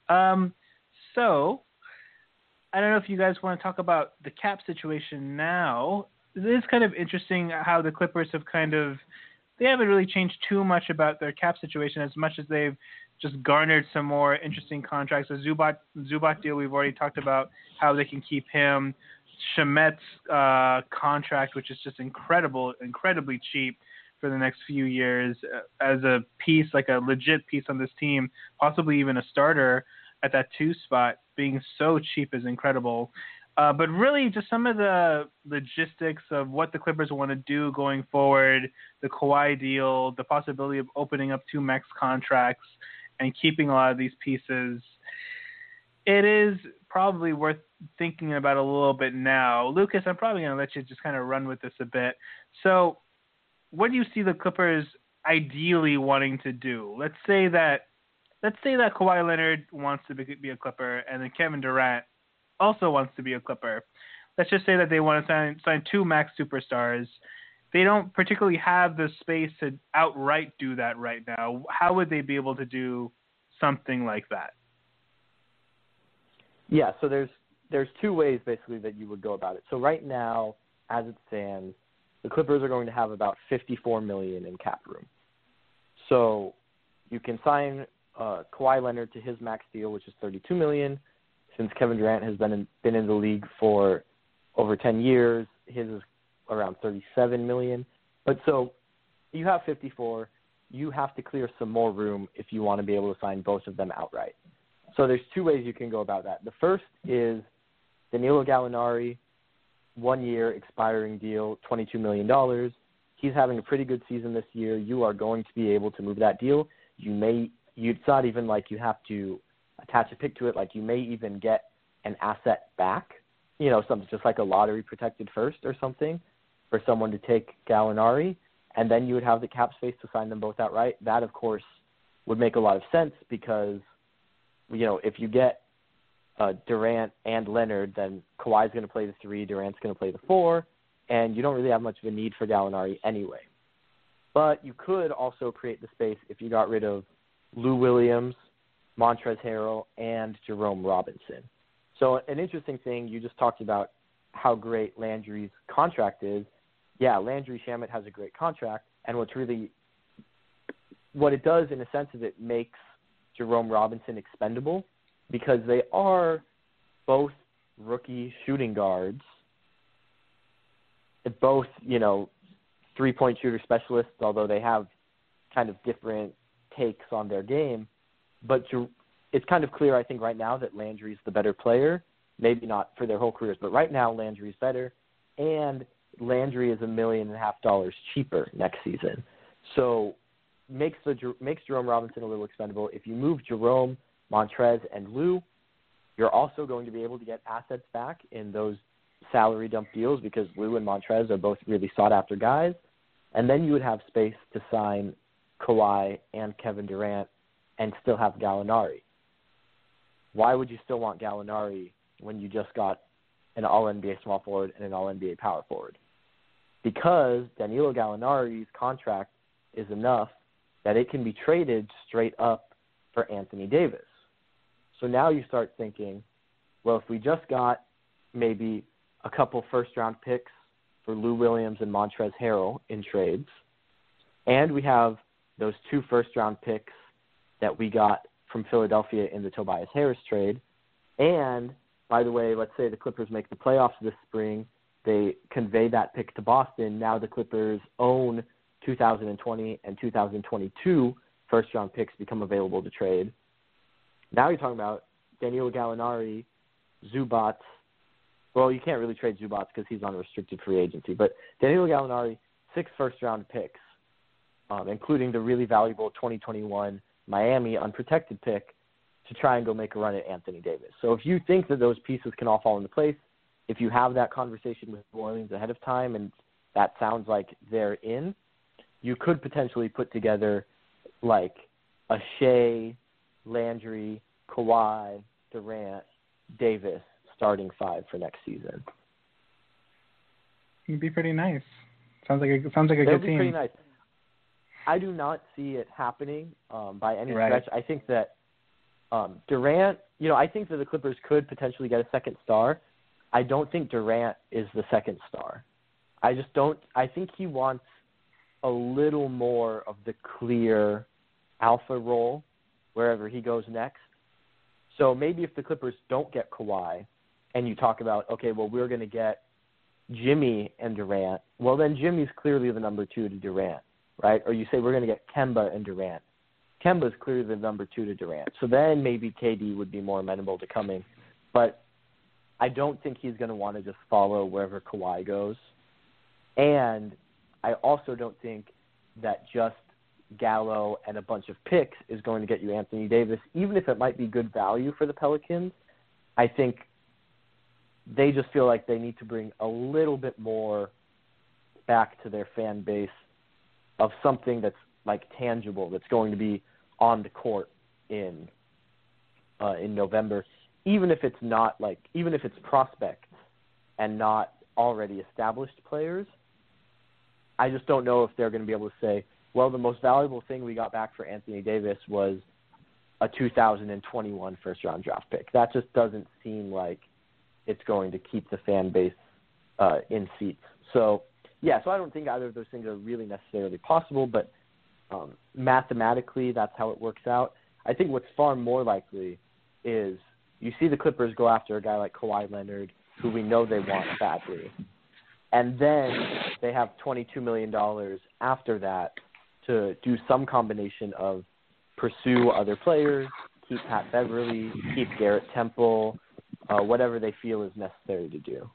So I don't know if you guys want to talk about the cap situation now. It is kind of interesting how the Clippers have they haven't really changed too much about their cap situation as much as they've just garnered some more interesting contracts. The Zubac deal, we've already talked about how they can keep him. Shamet's contract, which is just incredibly cheap for the next few years as a piece, like a legit piece on this team, possibly even a starter at that 2 spot, being so cheap is incredible. But really just some of the logistics of what the Clippers want to do going forward, the Kawhi deal, the possibility of opening up 2 max contracts and keeping a lot of these pieces. It is probably worth thinking about a little bit now. Lucas, I'm probably going to let you just kind of run with this a bit. So what do you see the Clippers ideally wanting to do? Let's say that Kawhi Leonard wants to be a Clipper, and then Kevin Durant also wants to be a Clipper. Let's just say that they want to sign 2 max superstars. They don't particularly have the space to outright do that right now. How would they be able to do something like that? Yeah, so there's 2 ways basically that you would go about it. So right now, as it stands, the Clippers are going to have about $54 million in cap room. So you can sign Kawhi Leonard to his max deal, which is $32 million. Since Kevin Durant has been in the league for over 10 years, his is around $37 million. But so you have 54. You have to clear some more room if you want to be able to sign both of them outright. So there's 2 ways you can go about that. The first is Danilo Gallinari, 1-year expiring deal, $22 million. He's having a pretty good season this year. You are going to be able to move that deal. It's not even like you have to attach a pick to it. Like, you may even get an asset back, you know, something just like a lottery protected first or something for someone to take Gallinari, and then you would have the cap space to sign them both outright. That, of course, would make a lot of sense because, you know, if you get Durant and Leonard, then Kawhi's going to play the 3, Durant's going to play the 4, and you don't really have much of a need for Gallinari anyway. But you could also create the space if you got rid of Lou Williams, Montrezl Harrell, and Jerome Robinson. So an interesting thing, you just talked about how great Landry's contract is. Yeah, Landry Shamet has a great contract, and what it does in a sense is it makes Jerome Robinson expendable because they are both rookie shooting guards, both, three-point shooter specialists, although they have kind of different takes on their game. But it's kind of clear, I think, right now that Landry's the better player. Maybe not for their whole careers, but right now Landry's better. And Landry is $1.5 million cheaper next season. So makes Jerome Robinson a little expendable. If you move Jerome, Montrez, and Lou, you're also going to be able to get assets back in those salary dump deals because Lou and Montrez are both really sought-after guys. And then you would have space to sign Kawhi and Kevin Durant and still have Gallinari. Why would you still want Gallinari when you just got an All-NBA small forward and an All-NBA power forward? Because Danilo Gallinari's contract is enough that it can be traded straight up for Anthony Davis. So now you start thinking, well, if we just got maybe a couple first-round picks for Lou Williams and Montrezl Harrell in trades, and we have those 2 first-round picks that we got from Philadelphia in the Tobias Harris trade, and, by the way, let's say the Clippers make the playoffs this spring, they convey that pick to Boston. Now the Clippers own 2020 and 2022 first-round picks become available to trade. Now you're talking about Danilo Gallinari, Zubac. Well, you can't really trade Zubac because he's on a restricted free agency. But Danilo Gallinari, 6 first-round picks, including the really valuable 2021 Miami unprotected pick to try and go make a run at Anthony Davis. So if you think that those pieces can all fall into place, if you have that conversation with New Orleans ahead of time and that sounds like they're in, you could potentially put together like a Shea, Landry, Kawhi, Durant, Davis starting 5 for next season. It'd be pretty nice. Sounds like a good team. It'd be pretty nice. I do not see it happening by any stretch. I think that Durant, I think that the Clippers could potentially get a second star. I don't think Durant is the second star. I just don't. I think he wants a little more of the clear alpha role wherever he goes next. So maybe if the Clippers don't get Kawhi and you talk about, okay, well, we're going to get Jimmy and Durant, well, then Jimmy's clearly the number 2 to Durant, right? Or you say we're going to get Kemba and Durant. Kemba's clearly the number 2 to Durant. So then maybe KD would be more amenable to coming. But I don't think he's going to want to just follow wherever Kawhi goes. And I also don't think that just Gallo and a bunch of picks is going to get you Anthony Davis, even if it might be good value for the Pelicans. I think they just feel like they need to bring a little bit more back to their fan base of something that's like tangible, that's going to be on the court in November, even if it's prospects and not already established players. I just don't know if they're going to be able to say, well, the most valuable thing we got back for Anthony Davis was a 2021 first-round draft pick. That just doesn't seem like it's going to keep the fan base in seats. So I don't think either of those things are really necessarily possible, but mathematically that's how it works out. I think what's far more likely is you see the Clippers go after a guy like Kawhi Leonard, who we know they want badly, and then they have $22 million after that to do some combination of pursue other players, keep Pat Beverly, keep Garrett Temple, whatever they feel is necessary to do.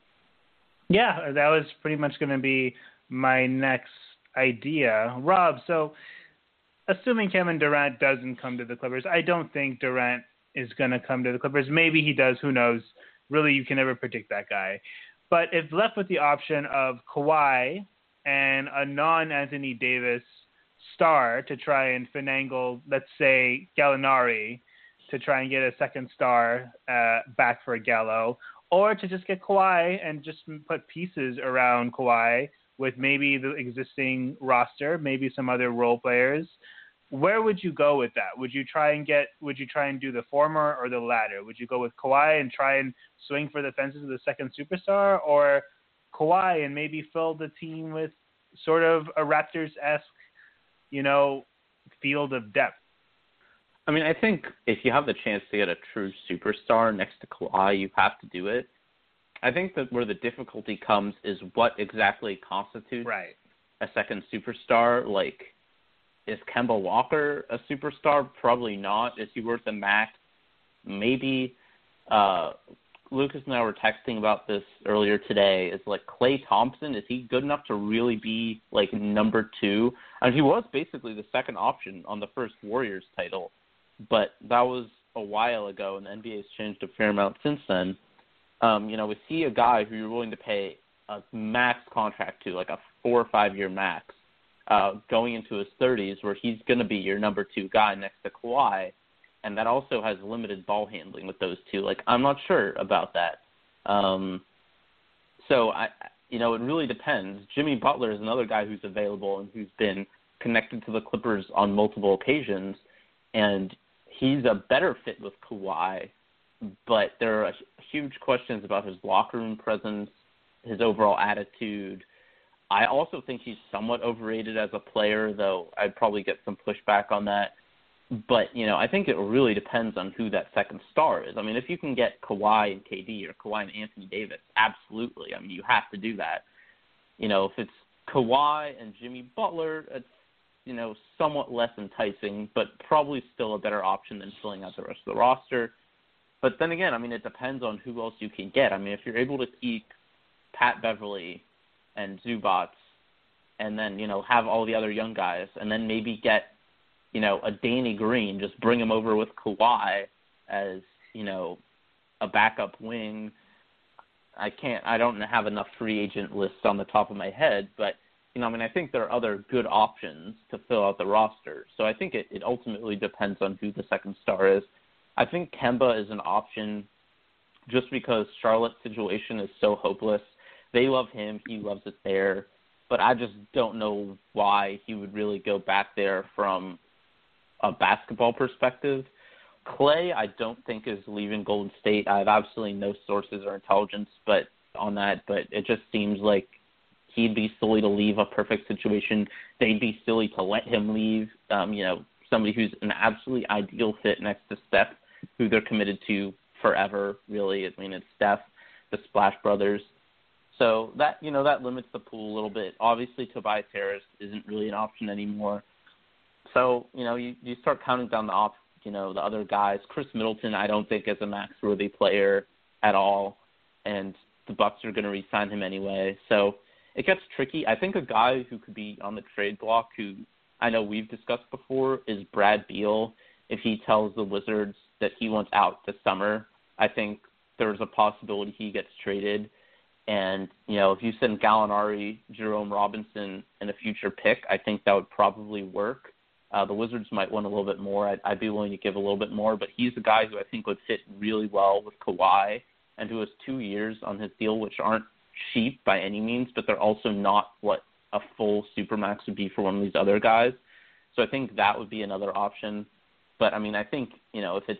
Yeah, that was pretty much going to be my next idea. Rob, so assuming Kevin Durant doesn't come to the Clippers, I don't think Durant is going to come to the Clippers. Maybe he does, who knows? Really, you can never predict that guy. But if left with the option of Kawhi and a non-Anthony Davis star to try and finagle, let's say, Gallinari, to try and get a second star back for Gallo, or to just get Kawhi and just put pieces around Kawhi with maybe the existing roster, maybe some other role players, where would you go with that? Would you try and do the former or the latter? Would you go with Kawhi and try and swing for the fences of the second superstar, or Kawhi and maybe fill the team with sort of a Raptors-esque, field of depth? I mean, I think if you have the chance to get a true superstar next to Kawhi, you have to do it. I think that where the difficulty comes is what exactly constitutes a second superstar. Like, is Kemba Walker a superstar? Probably not. Is he worth a max? Maybe. Lucas and I were texting about this earlier today. Is like Klay Thompson, is he good enough to really be like number 2? I mean, he was basically the second option on the first Warriors title, but that was a while ago, and the NBA has changed a fair amount since then. We see a guy who you're willing to pay a max contract to, like a 4 or 5 year max, going into his 30s, where he's going to be your number 2 guy next to Kawhi. And that also has limited ball handling with those two. Like, I'm not sure about that. So, it really depends. Jimmy Butler is another guy who's available and who's been connected to the Clippers on multiple occasions. And he's a better fit with Kawhi. But there are huge questions about his locker room presence, his overall attitude. I also think he's somewhat overrated as a player, though I'd probably get some pushback on that. But, I think it really depends on who that second star is. I mean, if you can get Kawhi and KD or Kawhi and Anthony Davis, absolutely. I mean, you have to do that. If it's Kawhi and Jimmy Butler, it's, somewhat less enticing, but probably still a better option than filling out the rest of the roster. But then again, I mean, it depends on who else you can get. I mean, if you're able to keep Pat Beverly and Zubats and then, have all the other young guys and then maybe get, a Danny Green, just bring him over with Kawhi as, a backup wing. I don't have enough free agent lists on the top of my head, but, I think there are other good options to fill out the roster. So I think it ultimately depends on who the second star is. I think Kemba is an option just because Charlotte's situation is so hopeless. They love him. He loves it there. But I just don't know why he would really go back there from a basketball perspective. Klay, I don't think, is leaving Golden State. I have absolutely no sources or intelligence on that, but it just seems like he'd be silly to leave a perfect situation. They'd be silly to let him leave. Somebody who's an absolutely ideal fit next to Steph, who they're committed to forever, really. I mean, it's Steph, the Splash Brothers. So that, that limits the pool a little bit. Obviously, Tobias Harris isn't really an option anymore. So, you start counting down the other guys. Chris Middleton, I don't think is a max-worthy player at all, and the Bucks are going to re-sign him anyway. So it gets tricky. I think a guy who could be on the trade block, who I know we've discussed before, is Brad Beal. If he tells the Wizards that he wants out this summer, I think there's a possibility he gets traded. And, if you send Gallinari, Jerome Robinson, and a future pick, I think that would probably work. The Wizards might want a little bit more. I'd be willing to give a little bit more, but he's a guy who I think would fit really well with Kawhi and who has 2 years on his deal, which aren't cheap by any means, but they're also not what a full supermax would be for one of these other guys. So I think that would be another option. But, I mean, I think, if it's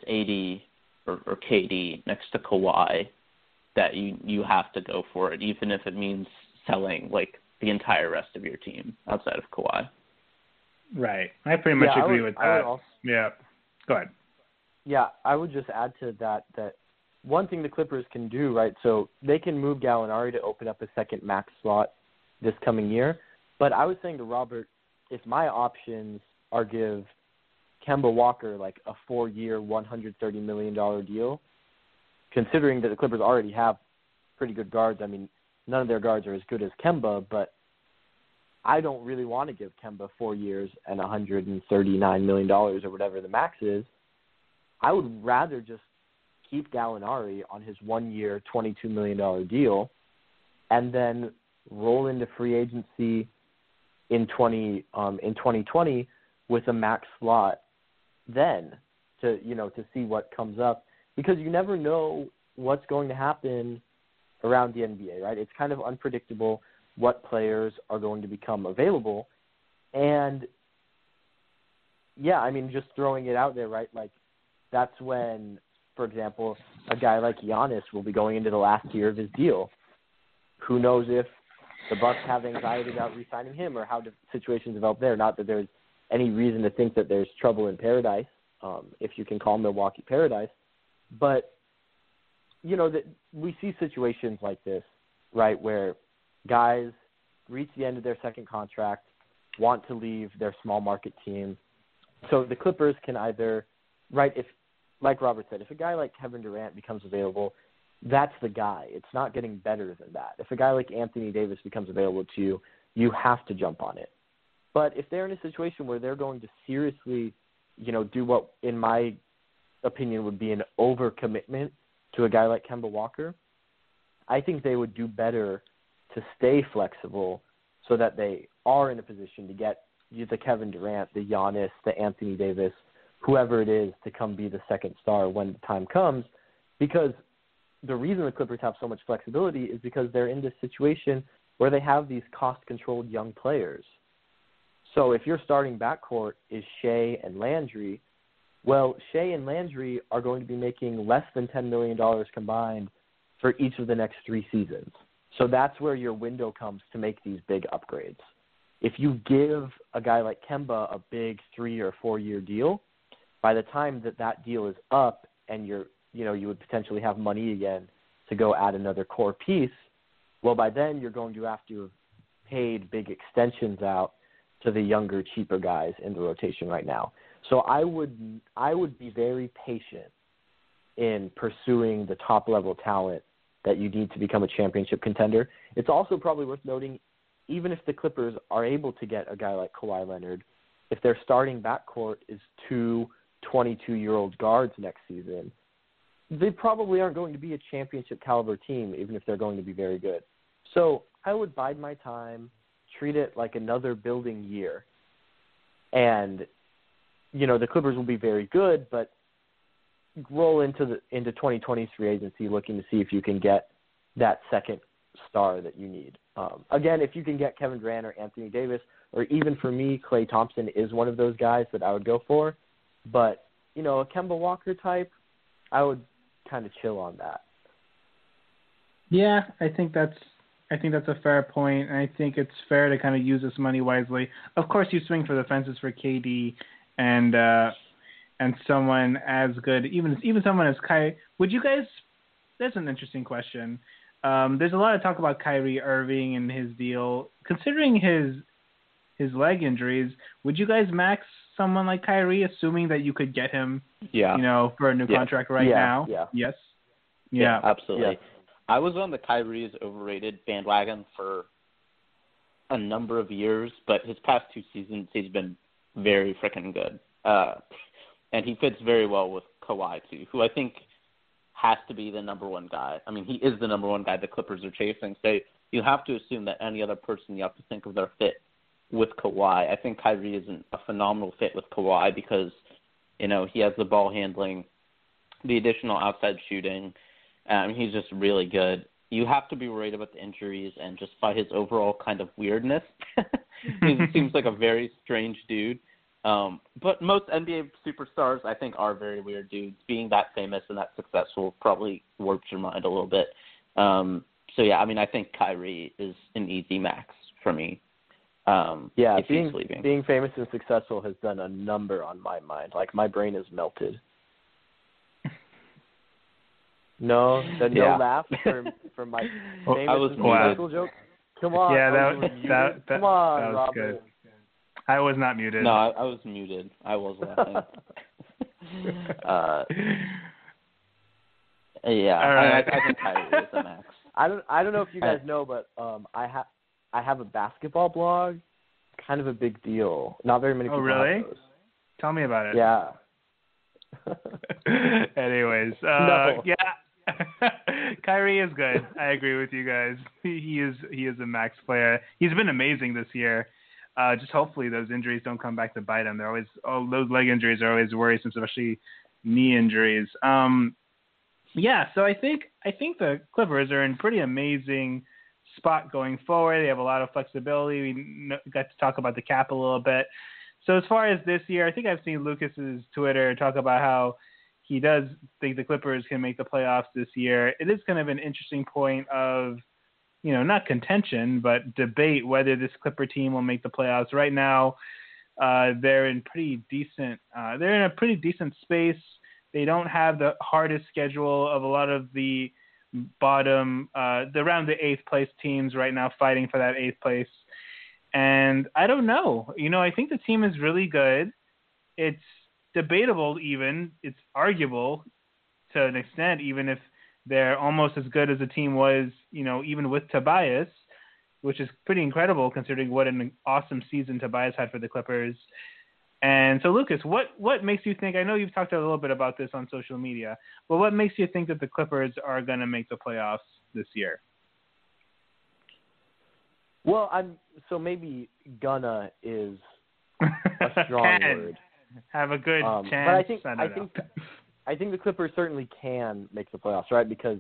AD or KD next to Kawhi, that you have to go for it, even if it means selling, like, the entire rest of your team outside of Kawhi. Right. I pretty much agree with that. Yeah. Go ahead. Yeah, I would just add to that one thing the Clippers can do, right, so they can move Gallinari to open up a second max slot this coming year. But I was saying to Robert, if my options are give Kemba Walker like a 4-year, $130 million deal, considering that the Clippers already have pretty good guards. I mean, none of their guards are as good as Kemba, but I don't really want to give Kemba 4 years and $139 million or whatever the max is. I would rather just keep Gallinari on his 1-year, $22 million deal and then roll into free agency in 2020 with a max slot then to see what comes up, because you never know what's going to happen around the NBA, right? It's kind of unpredictable what players are going to become available. And, yeah, I mean, just throwing it out there, right, like that's when, for example, a guy like Giannis will be going into the last year of his deal. Who knows if the Bucks have anxiety about re-signing him or how the situation develop there. Not that there's any reason to think that there's trouble in paradise if you can call Milwaukee paradise. But, that we see situations like this, right, where guys reach the end of their second contract, want to leave their small market team. So the Clippers can either, right, if, like Robert said, if a guy like Kevin Durant becomes available, that's the guy. It's not getting better than that. If a guy like Anthony Davis becomes available to you, you have to jump on it. But if they're in a situation where they're going to seriously, do what, in my opinion, would be an overcommitment to a guy like Kemba Walker, I think they would do better to stay flexible so that they are in a position to get the Kevin Durant, the Giannis, the Anthony Davis, whoever it is, to come be the second star when the time comes. Because the reason the Clippers have so much flexibility is because they're in this situation where they have these cost-controlled young players. So if your starting backcourt is Shea and Landry, well, Shea and Landry are going to be making less than $10 million combined for each of the next 3 seasons. So that's where your window comes to make these big upgrades. If you give a guy like Kemba a big 3 or 4 year deal, by the time that deal is up and you would potentially have money again to go add another core piece, well, by then you're going to have to have paid big extensions out to the younger, cheaper guys in the rotation right now. So I would be very patient in pursuing the top level talent that you need to become a championship contender. It's also probably worth noting, even if the Clippers are able to get a guy like Kawhi Leonard, if their starting backcourt is 2 22-year-old guards next season, they probably aren't going to be a championship caliber team, even if they're going to be very good. So I would bide my time, treat it like another building year. And, the Clippers will be very good, but roll into 2020's free agency looking to see if you can get that second star that you need. Again, if you can get Kevin Durant or Anthony Davis, or even for me, Klay Thompson is one of those guys that I would go for. But, a Kemba Walker type, I would kind of chill on that. Yeah, I think that's a fair point, and I think it's fair to kind of use this money wisely. Of course, you swing for the fences for KD and someone as good, even someone as Kyrie. Would you guys? That's an interesting question. There's a lot of talk about Kyrie Irving and his deal. Considering his leg injuries, would you guys max someone like Kyrie, assuming that you could get him, for a new contract now? Yeah. Yes. Yeah, absolutely. Yeah. I was on the Kyrie is overrated bandwagon for a number of years, but his past 2 seasons, he's been very freaking good. And he fits very well with Kawhi, too, who I think has to be the number one guy. I mean, he is the number one guy the Clippers are chasing. So you have to assume that any other person, you have to think of their fit with Kawhi. I think Kyrie isn't a phenomenal fit with Kawhi because, he has the ball handling, the additional outside shooting. He's just really good. You have to be worried about the injuries and just by his overall kind of weirdness. He seems like a very strange dude. But most NBA superstars, I think, are very weird dudes. Being that famous and that successful probably warps your mind a little bit. I think Kyrie is an easy max for me. Being famous and successful has done a number on my mind. Like, my brain is melted. No laugh for my famous and successful joke. Come on. Yeah, come on, that was Robert. good. I was not muted. No, I was muted. I was laughing. I think Kyrie is a max. I don't know if you guys know, but I have a basketball blog. Kind of a big deal. Not very many people really? have those. Tell me about it. Yeah. Anyways, no. Yeah. Kyrie is good. I agree with you guys. He is a max player. He's been amazing this year. Just hopefully those injuries don't come back to bite him. Those leg injuries are always worrisome, especially knee injuries. So I think the Clippers are in pretty amazing spot going forward. They have a lot of flexibility. We got to talk about the cap a little bit. So as far as this year, I think I've seen Lucas's Twitter talk about how he does think the Clippers can make the playoffs this year. It is kind of an interesting point of, not contention, but debate whether this Clipper team will make the playoffs. Right now, they're in pretty decent. They're in a pretty decent space. They don't have the hardest schedule of a lot of the bottom, around the 8th place teams right now fighting for that 8th place. And I don't know. I think the team is really good. It's debatable even. It's arguable to an extent, even if they're almost as good as the team was, even with Tobias, which is pretty incredible considering what an awesome season Tobias had for the Clippers. And so, Lucas, what makes you think, I know you've talked a little bit about this on social media, but what makes you think that the Clippers are going to make the playoffs this year? Well, so maybe gonna is a strong word. Have a good chance. But I think the Clippers certainly can make the playoffs, right? Because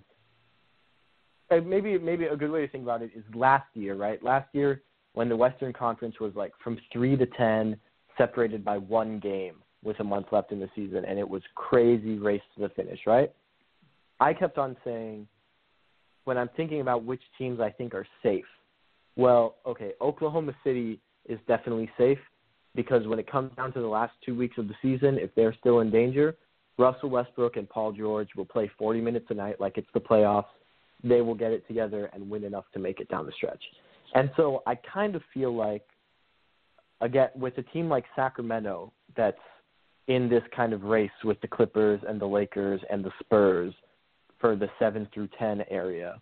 maybe a good way to think about it is last year, right? Last year when the Western Conference was like from 3 to 10, separated by 1 game with a month left in the season, and it was crazy race to the finish, right? I kept on saying, when I'm thinking about which teams I think are safe, well, okay, Oklahoma City is definitely safe because when it comes down to the last 2 weeks of the season, if they're still in danger, Russell Westbrook and Paul George will play 40 minutes a night like it's the playoffs. They will get it together and win enough to make it down the stretch. And so I kind of feel like, again, with a team like Sacramento that's in this kind of race with the Clippers and the Lakers and the Spurs for the 7 through 10 area,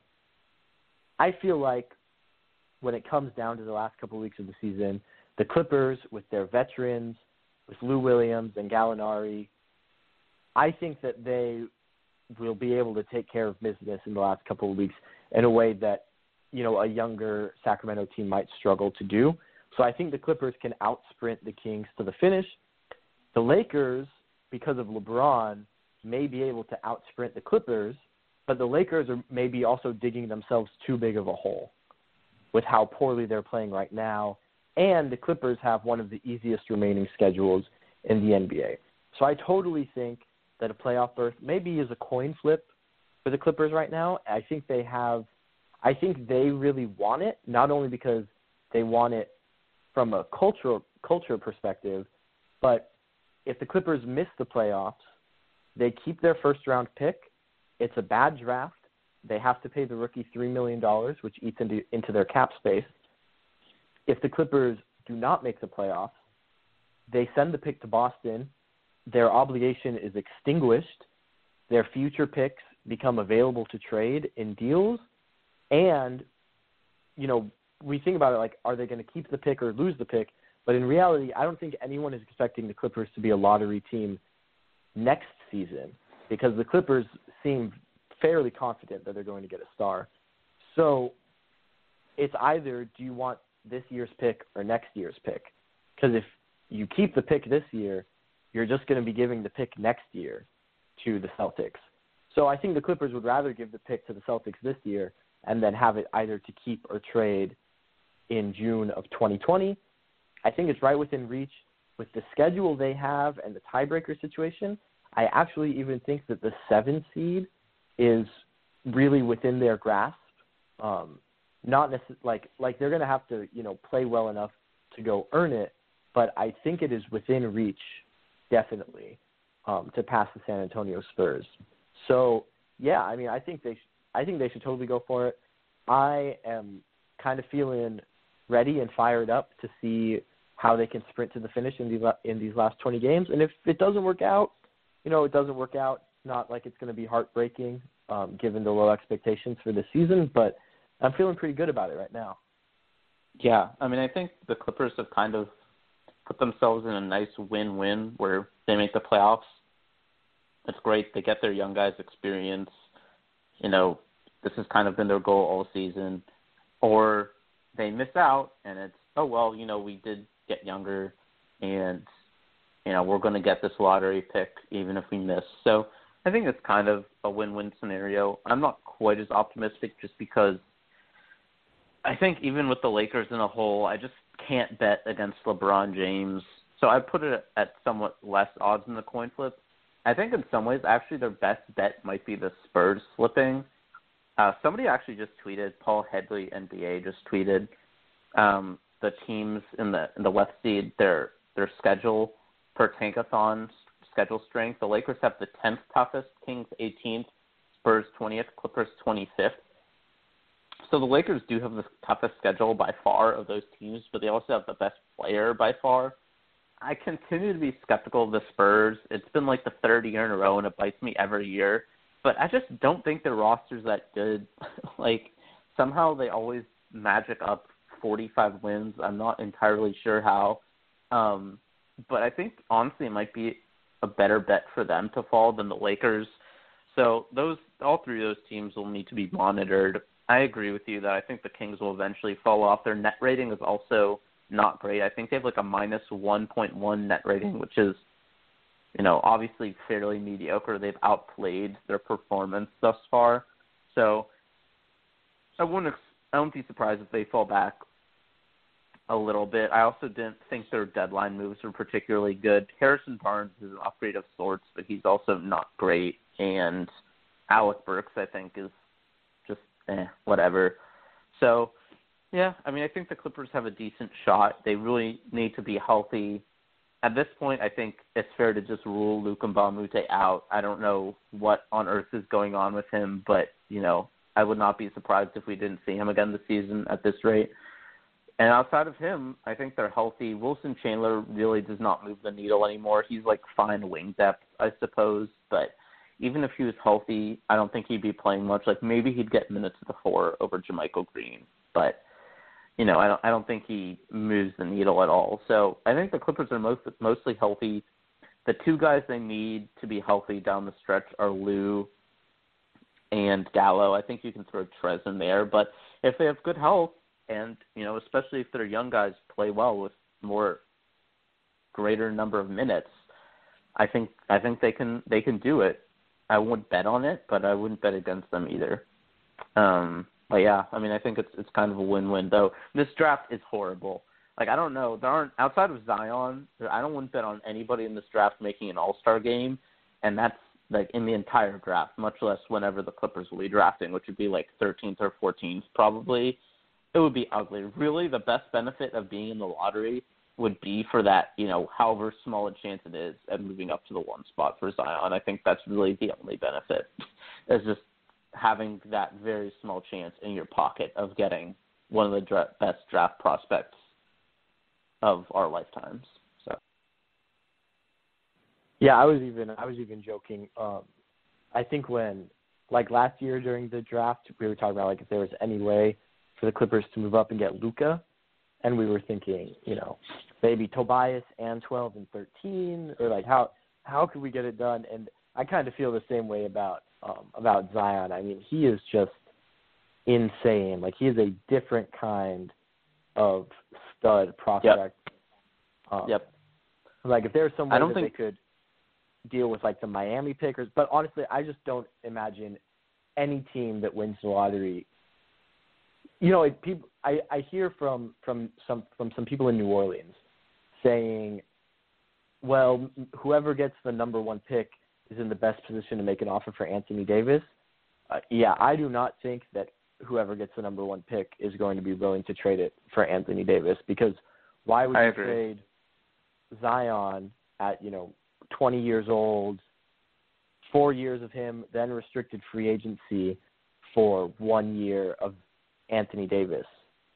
I feel like when it comes down to the last couple of weeks of the season, the Clippers with their veterans, with Lou Williams and Gallinari, I think that they will be able to take care of business in the last couple of weeks in a way that, a younger Sacramento team might struggle to do. So I think the Clippers can outsprint the Kings to the finish. The Lakers, because of LeBron, may be able to outsprint the Clippers, but the Lakers are maybe also digging themselves too big of a hole with how poorly they're playing right now, and the Clippers have one of the easiest remaining schedules in the NBA. So I totally think that a playoff berth maybe is a coin flip for the Clippers right now. I think they really want it, not only because they want it from a culture perspective, but if the Clippers miss the playoffs, they keep their first-round pick. It's a bad draft. They have to pay the rookie $3 million, which eats into their cap space. If the Clippers do not make the playoffs, they send the pick to Boston. Their obligation is extinguished. Their future picks become available to trade in deals. And, we think about it like, are they going to keep the pick or lose the pick? But in reality, I don't think anyone is expecting the Clippers to be a lottery team next season because the Clippers seem fairly confident that they're going to get a star. So it's either do you want this year's pick or next year's pick? Because if you keep the pick this year, you're just going to be giving the pick next year to the Celtics. So I think the Clippers would rather give the pick to the Celtics this year and then have it either to keep or trade in June of 2020. I think it's right within reach with the schedule they have and the tiebreaker situation. I actually even think that the 7 seed is really within their grasp. Not necessarily like they're going to have to, play well enough to go earn it, but I think it is within reach, definitely, to pass the San Antonio Spurs. So yeah, I think they should totally go for it. I am kind of feeling ready and fired up to see how they can sprint to the finish in these last 20 games. And if it doesn't work out, it doesn't work out. It's not like it's going to be heartbreaking given the low expectations for this season, but I'm feeling pretty good about it right now. Yeah, I think the Clippers have kind of put themselves in a nice win-win where they make the playoffs. It's great. They get their young guys experience. This has kind of been their goal all season. Or they miss out, and it's, we did get younger, and, we're going to get this lottery pick even if we miss. So I think it's kind of a win-win scenario. I'm not quite as optimistic just because I think even with the Lakers in a whole, I just can't bet against LeBron James. So I put it at somewhat less odds in the coin flip. I think in some ways, actually, their best bet might be the Spurs slipping. Somebody actually just tweeted, Paul Headley, NBA, just tweeted the teams in the West seed, their their schedule per tankathon schedule strength, the Lakers have the 10th toughest, Kings 18th, Spurs 20th, Clippers 25th. So the Lakers do have the toughest schedule by far of those teams, but they also have the best player by far. I continue to be skeptical of the Spurs. It's been like the third year in a row, and it bites me every year. But I just don't think their roster's that good. Like, somehow they always magic up 45 wins. I'm not entirely sure how. But I think, honestly, it might be a better bet for them to fall than the Lakers. So all three of those teams will need to be monitored. I agree with you that I think the Kings will eventually fall off. Their net rating is also not great. I think they have like a minus 1.1 net rating, which is, obviously fairly mediocre. They've outplayed their performance thus far. So I wouldn't be surprised if they fall back a little bit. I also didn't think their deadline moves were particularly good. Harrison Barnes is an upgrade of sorts, but he's also not great. And Alec Burks, I think, is just whatever. So, yeah, I mean, I think the Clippers have a decent shot. They really need to be healthy. At this point, I think it's fair to just rule Luka Mbamute out. I don't know what on earth is going on with him, but, I would not be surprised if we didn't see him again this season at this rate. And outside of him, I think they're healthy. Wilson Chandler really does not move the needle anymore. He's like fine wing depth, I suppose. But even if he was healthy, I don't think he'd be playing much. Like maybe he'd get minutes at the 4 over JaMychal Green. But, I don't think he moves the needle at all. So I think the Clippers are mostly healthy. The two guys they need to be healthy down the stretch are Lou and Gallo. I think you can throw Trez in there. But if they have good health, and, especially if their young guys play well with greater number of minutes, I think they can do it. I wouldn't bet on it, but I wouldn't bet against them either. But yeah, I mean, I think it's kind of a win-win, though. This draft is horrible. Like, I don't know. There aren't, outside of Zion, I wouldn't bet on anybody in this draft making an all-star game, and that's like in the entire draft, much less whenever the Clippers will be drafting, which would be like 13th or 14th probably. It would be ugly. Really, the best benefit of being in the lottery would be for that, however small a chance it is at moving up to the 1 spot for Zion. I think that's really the only benefit, is just having that very small chance in your pocket of getting one of the best draft prospects of our lifetimes. So, yeah, I was even joking. I think when, like last year during the draft, we were talking about like if there was any way for the Clippers to move up and get Luka, and we were thinking, maybe Tobias and 12 and 13, or like how could we get it done? And I kind of feel the same way about Zion. I mean, he is just insane. Like he is a different kind of stud prospect. Yep. Like if there's some way they could deal with like the Miami pickers, but honestly, I just don't imagine any team that wins the lottery. People, I hear from some people in New Orleans saying, well, whoever gets the number 1 pick is in the best position to make an offer for Anthony Davis. I do not think that whoever gets the number 1 pick is going to be willing to trade it for Anthony Davis, because why would you trade Zion at 20 years old, 4 years of him, then restricted free agency for 1 year of Anthony Davis?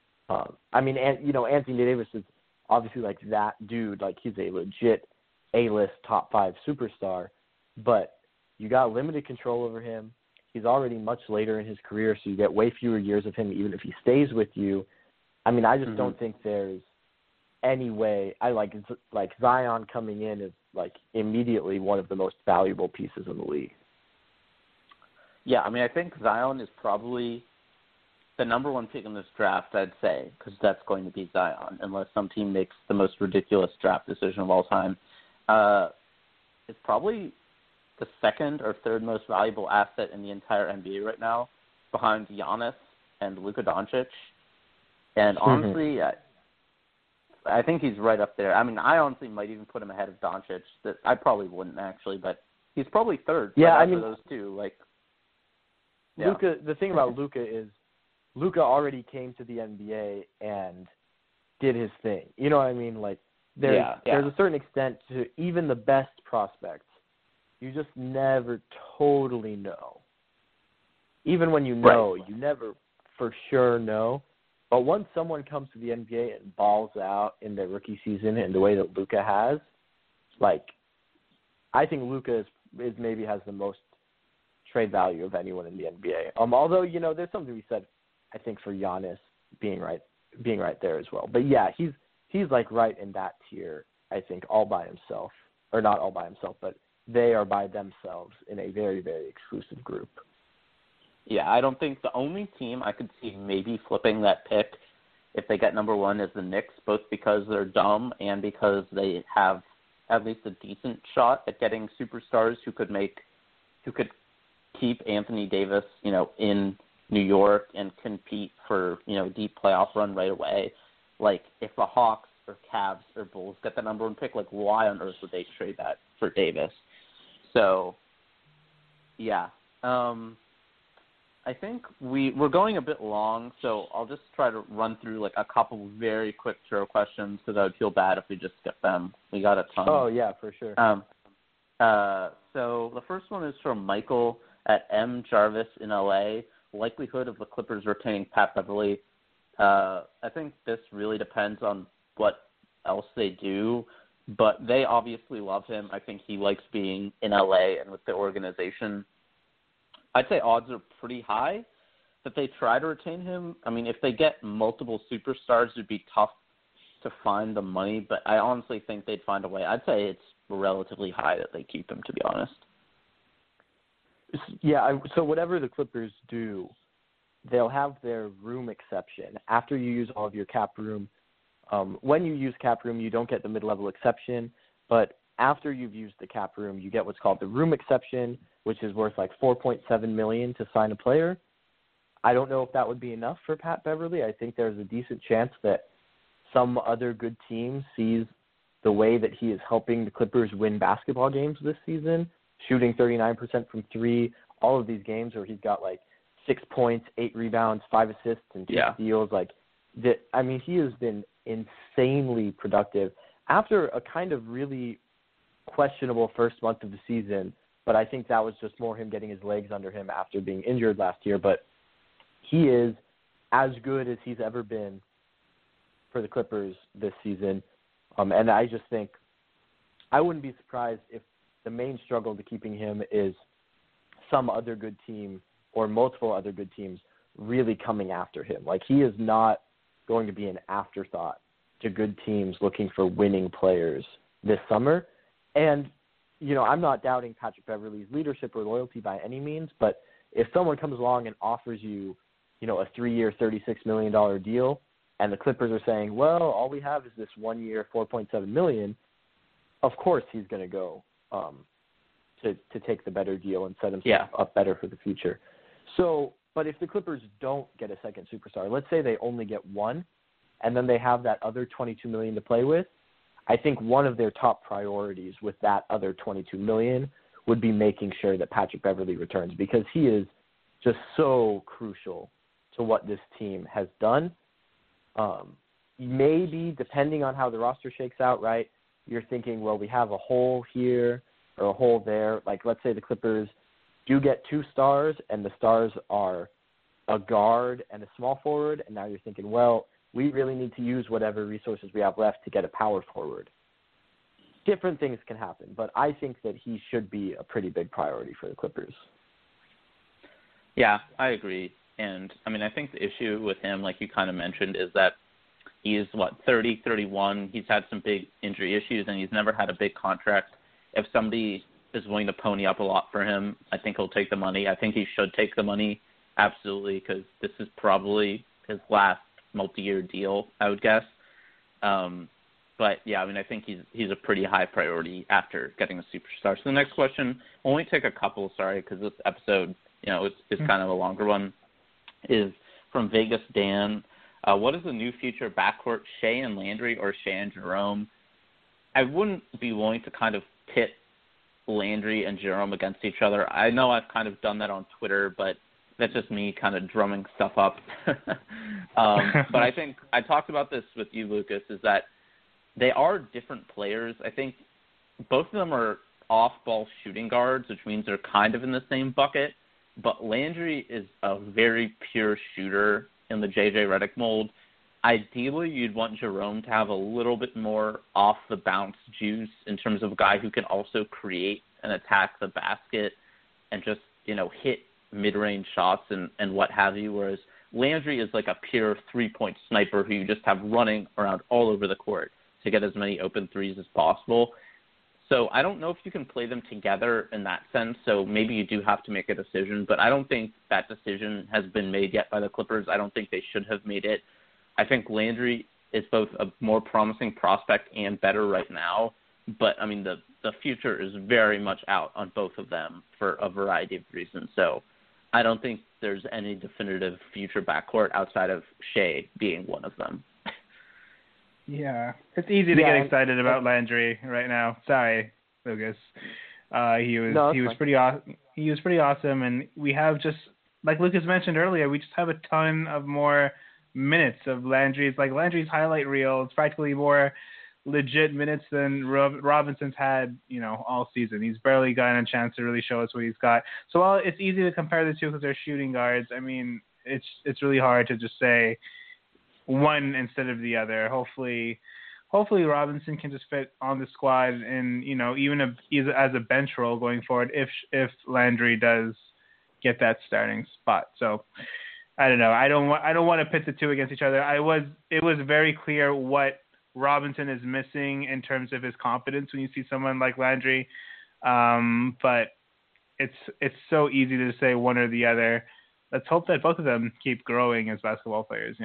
Anthony Davis is obviously like that dude. Like he's a legit A-list top 5 superstar, but you got limited control over him. He's already much later in his career, so you get way fewer years of him, even if he stays with you. I mean, I just don't think there's any way. I like Zion coming in is like immediately one of the most valuable pieces in the league. Yeah, I mean, I think Zion is probably the number 1 pick in this draft, I'd say, because that's going to be Zion, unless some team makes the most ridiculous draft decision of all time. It's probably the 2nd or 3rd most valuable asset in the entire NBA right now, behind Giannis and Luka Doncic. And honestly, I think he's right up there. I mean, I honestly might even put him ahead of Doncic. I probably wouldn't actually, but he's probably 3rd. After those two, Luka. The thing about Luka is Luka already came to the NBA and did his thing. You know what I mean? Like there's a certain extent to even the best prospects. You just never totally know. Even when you know, you never for sure know. But once someone comes to the NBA and balls out in their rookie season in the way that Luka has, like, I think Luka is maybe has the most trade value of anyone in the NBA. Although, you know, there's something to be said, I think, for Giannis being right there as well. But yeah, he's like right in that tier, I think, all by himself. Or not all by himself, but they are by themselves in a very, very exclusive group. Yeah, I don't think the only team I could see maybe flipping that pick if they get number one is the Knicks, both because they're dumb and because they have at least a decent shot at getting superstars who could keep Anthony Davis, you know, in New York and compete for, you know, a deep playoff run right away. Like, if the Hawks or Cavs or Bulls get the number one pick, like, why on earth would they trade that for Davis? So, yeah. I think we're going a bit long, so I'll just try to run through, like, a couple very quick throw questions because I would feel bad if we just skip them. We got a ton. Oh, yeah, for sure. So the first one is from Michael at M. Jarvis in LA. Likelihood of the Clippers retaining Pat Beverly. I think this really depends on what else they do, but they obviously love him. I think he likes being in LA and with the organization. I'd say odds are pretty high that they try to retain him. I mean, if they get multiple superstars, it would be tough to find the money, but I honestly think they'd find a way. I'd say it's relatively high that they keep him, to be honest. Yeah, so whatever the Clippers do, they'll have their room exception. After you use all of your cap room, when you use cap room, you don't get the mid-level exception, but after you've used the cap room, you get what's called the room exception, which is worth like $4.7 million to sign a player. I don't know if that would be enough for Pat Beverly. I think there's a decent chance that some other good team sees the way that he is helping the Clippers win basketball games this season, shooting 39% from three, all of these games where he's got like 6 points, 8 rebounds, 5 assists, and 2 steals. Like, I mean, he has been insanely productive after a kind of really questionable first month of the season, but I think that was just more him getting his legs under him after being injured last year. But he is as good as he's ever been for the Clippers this season. And I just think I wouldn't be surprised if the main struggle to keeping him is some other good team or multiple other good teams really coming after him. Like, he is not going to be an afterthought to good teams looking for winning players this summer. And, you know, I'm not doubting Patrick Beverley's leadership or loyalty by any means, but if someone comes along and offers you, you know, a 3-year, $36 million deal, and the Clippers are saying, well, all we have is this 1 year, $4.7 million, of course he's going to go to take the better deal and set himself up better for the future. So, but if the Clippers don't get a second superstar, let's say they only get one, and then they have that other $22 million to play with, I think one of their top priorities with that other $22 million would be making sure that Patrick Beverley returns, because he is just so crucial to what this team has done. Maybe, depending on how the roster shakes out, right, you're thinking, well, we have a hole here or a hole there. Like, let's say the Clippers do get 2 stars, and the stars are a guard and a small forward, and now you're thinking, well, we really need to use whatever resources we have left to get a power forward. Different things can happen, but I think that he should be a pretty big priority for the Clippers. Yeah, I agree. And, I mean, I think the issue with him, like you kind of mentioned, is that he's, 30, 31. He's had some big injury issues, and he's never had a big contract. If somebody is willing to pony up a lot for him, I think he'll take the money. I think he should take the money, absolutely, because this is probably his last multi-year deal, I would guess. But, yeah, I mean, I think he's a pretty high priority after getting a superstar. So the next question, only take a couple, sorry, because this episode, you know, it's kind of a longer one, is from Vegas Dan. What is the new future backcourt, Shea and Landry or Shea and Jerome? I wouldn't be willing to kind of pit Landry and Jerome against each other. I know I've kind of done that on Twitter, but that's just me kind of drumming stuff up. But I think I talked about this with you, Lucas, is that they are different players. I think both of them are off-ball shooting guards, which means they're kind of in the same bucket. But Landry is a very pure shooter in the J.J. Redick mold. Ideally, you'd want Jerome to have a little bit more off-the-bounce juice in terms of a guy who can also create and attack the basket and just, hit mid-range shots and what have you, whereas Landry is like a pure three-point sniper who you just have running around all over the court to get as many open threes as possible. So I don't know if you can play them together in that sense, so maybe you do have to make a decision, but I don't think that decision has been made yet by the Clippers. I don't think they should have made it. I think Landry is both a more promising prospect and better right now, but, the future is very much out on both of them for a variety of reasons. So I don't think there's any definitive future backcourt outside of Shea being one of them. Yeah, it's easy to get excited about Landry right now. Sorry, Lucas. He was pretty awesome. He was pretty awesome, and we have just like Lucas mentioned earlier, we just have a ton of more minutes of Landry's. Like Landry's highlight reel, it's practically more legit minutes than Robinson's had, all season. He's barely gotten a chance to really show us what he's got. So while it's easy to compare the two because they're shooting guards, it's really hard to just say one instead of the other. Hopefully Robinson can just fit on the squad and, even as a bench role going forward if Landry does get that starting spot. So I don't know. I don't want to pit the two against each other. It was very clear what Robinson is missing in terms of his confidence when you see someone like Landry. But it's so easy to say one or the other. Let's hope that both of them keep growing as basketball players,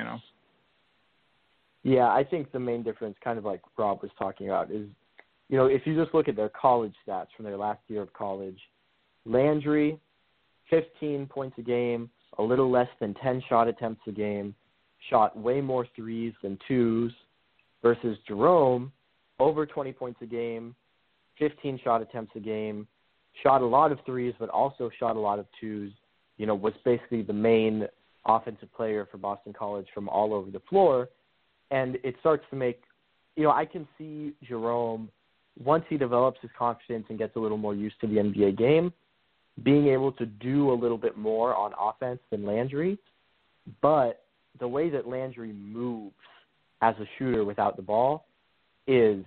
Yeah, I think the main difference, kind of like Rob was talking about, is, if you just look at their college stats from their last year of college, Landry, 15 points a game, a little less than 10 shot attempts a game, shot way more threes than twos, versus Jerome, over 20 points a game, 15 shot attempts a game, shot a lot of threes, but also shot a lot of twos, was basically the main offensive player for Boston College from all over the floor. And it starts to make, I can see Jerome, once he develops his confidence and gets a little more used to the NBA game, being able to do a little bit more on offense than Landry. But the way that Landry moves as a shooter without the ball is,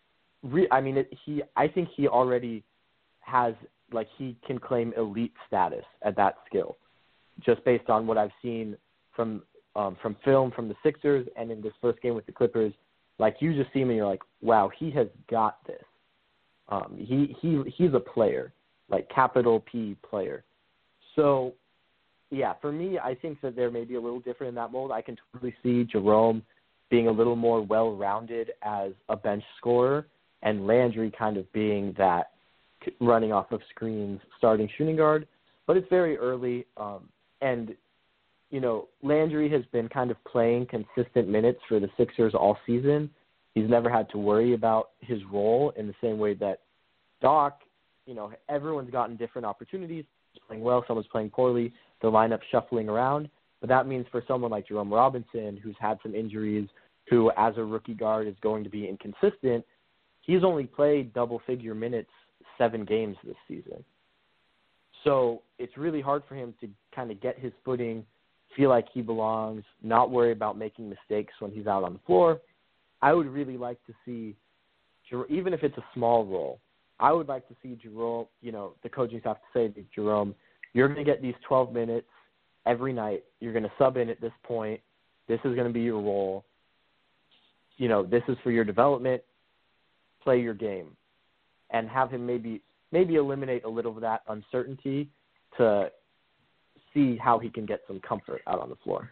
I think he already has, he can claim elite status at that skill, just based on what I've seen from film from the Sixers and in this first game with the Clippers. You just see him and you're like, wow, he has got this. He's a player, capital P player. So, yeah, for me, I think that they're maybe a little different in that mold. I can totally see Jerome being a little more well-rounded as a bench scorer and Landry kind of being that running off of screens starting shooting guard. But it's very early, and Landry has been kind of playing consistent minutes for the Sixers all season. He's never had to worry about his role in the same way that Doc, everyone's gotten different opportunities. Someone's playing well, someone's playing poorly, the lineup's shuffling around. But that means for someone like Jerome Robinson, who's had some injuries, who as a rookie guard is going to be inconsistent, he's only played double-figure minutes 7 games this season. So it's really hard for him to kind of get his footing, feel like he belongs, not worry about making mistakes when he's out on the floor. I would really like to see, even if it's a small role, I would like to see Jerome, the coaching staff to say to Jerome, you're going to get these 12 minutes every night. You're going to sub in at this point. This is going to be your role. This is for your development. Play your game. And have him maybe eliminate a little of that uncertainty to see how he can get some comfort out on the floor.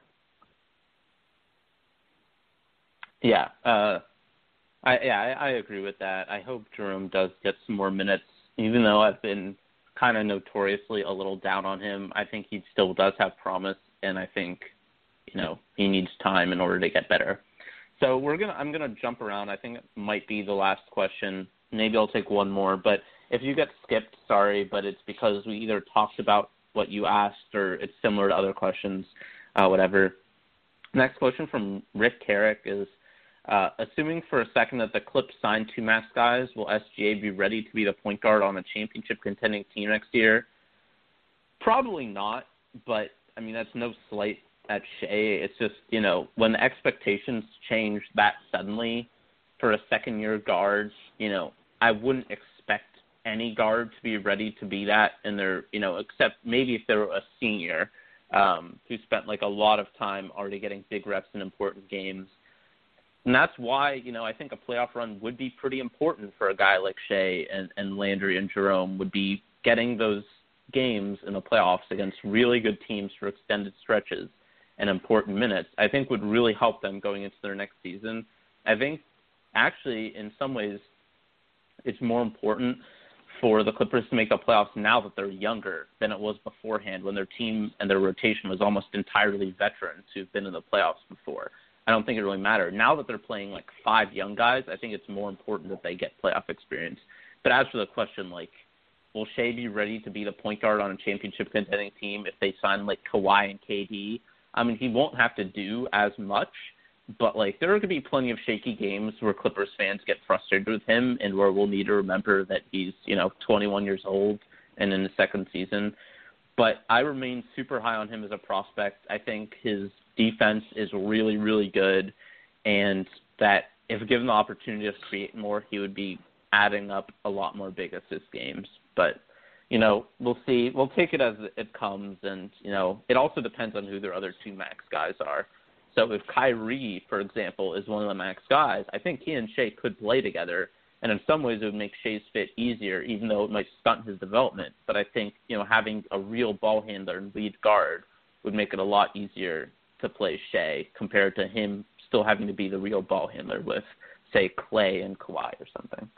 Yeah, I agree with that. I hope Jerome does get some more minutes, even though I've been kind of notoriously a little down on him. I think he still does have promise, and I think, he needs time in order to get better. So I'm gonna jump around. I think it might be the last question. Maybe I'll take one more, but if you get skipped, sorry, but it's because we either talked about what you asked or it's similar to other questions, whatever. Next question from Rick Carrick is, Assuming for a second that the Clips sign 2 max guys, will SGA be ready to be the point guard on a championship contending team next year? Probably not, but I mean, that's no slight at Shea. It's just, when the expectations change that suddenly for a second-year guard, I wouldn't expect any guard to be ready to be that in their, except maybe if they were a senior who spent like a lot of time already getting big reps in important games. And that's why, I think a playoff run would be pretty important for a guy like Shea and Landry and Jerome, would be getting those games in the playoffs against really good teams for extended stretches and important minutes, I think would really help them going into their next season. I think actually in some ways it's more important for the Clippers to make the playoffs now that they're younger than it was beforehand when their team and their rotation was almost entirely veterans who've been in the playoffs before. I don't think it really mattered. Now that they're playing like 5 young guys, I think it's more important that they get playoff experience. But as for the question, like, will Shea be ready to be the point guard on a championship contending team if they sign like Kawhi and KD? I mean, he won't have to do as much, but like there are going to be plenty of shaky games where Clippers fans get frustrated with him and where we'll need to remember that he's, 21 years old and in his second season. But I remain super high on him as a prospect. I think his defense is really, really good, and that if given the opportunity to create more, he would be adding up a lot more big assist games. But, we'll see. We'll take it as it comes, and, it also depends on who their other 2 max guys are. So if Kyrie, for example, is one of the max guys, I think he and Shea could play together, and in some ways it would make Shea's fit easier, even though it might stunt his development. But I think, having a real ball handler and lead guard would make it a lot easier to play Shea compared to him still having to be the real ball handler with, say, Clay and Kawhi or something.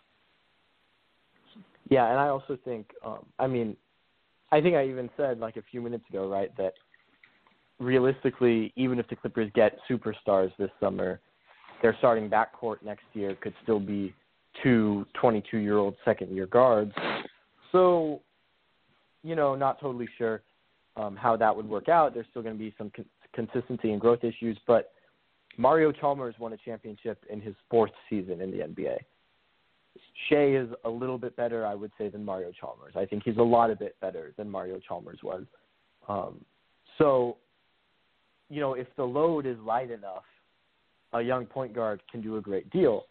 Yeah, and I also think, I think I even said like a few minutes ago, right, that realistically, even if the Clippers get superstars this summer, their starting backcourt next year could still be 2 22-year-old second-year guards. So, not totally sure how that would work out. There's still going to be some consistency and growth issues, but Mario Chalmers won a championship in his 4th season in the NBA. Shea is a little bit better, I would say, than Mario Chalmers. I think he's a lot a bit better than Mario Chalmers was. So, if the load is light enough, a young point guard can do a great deal.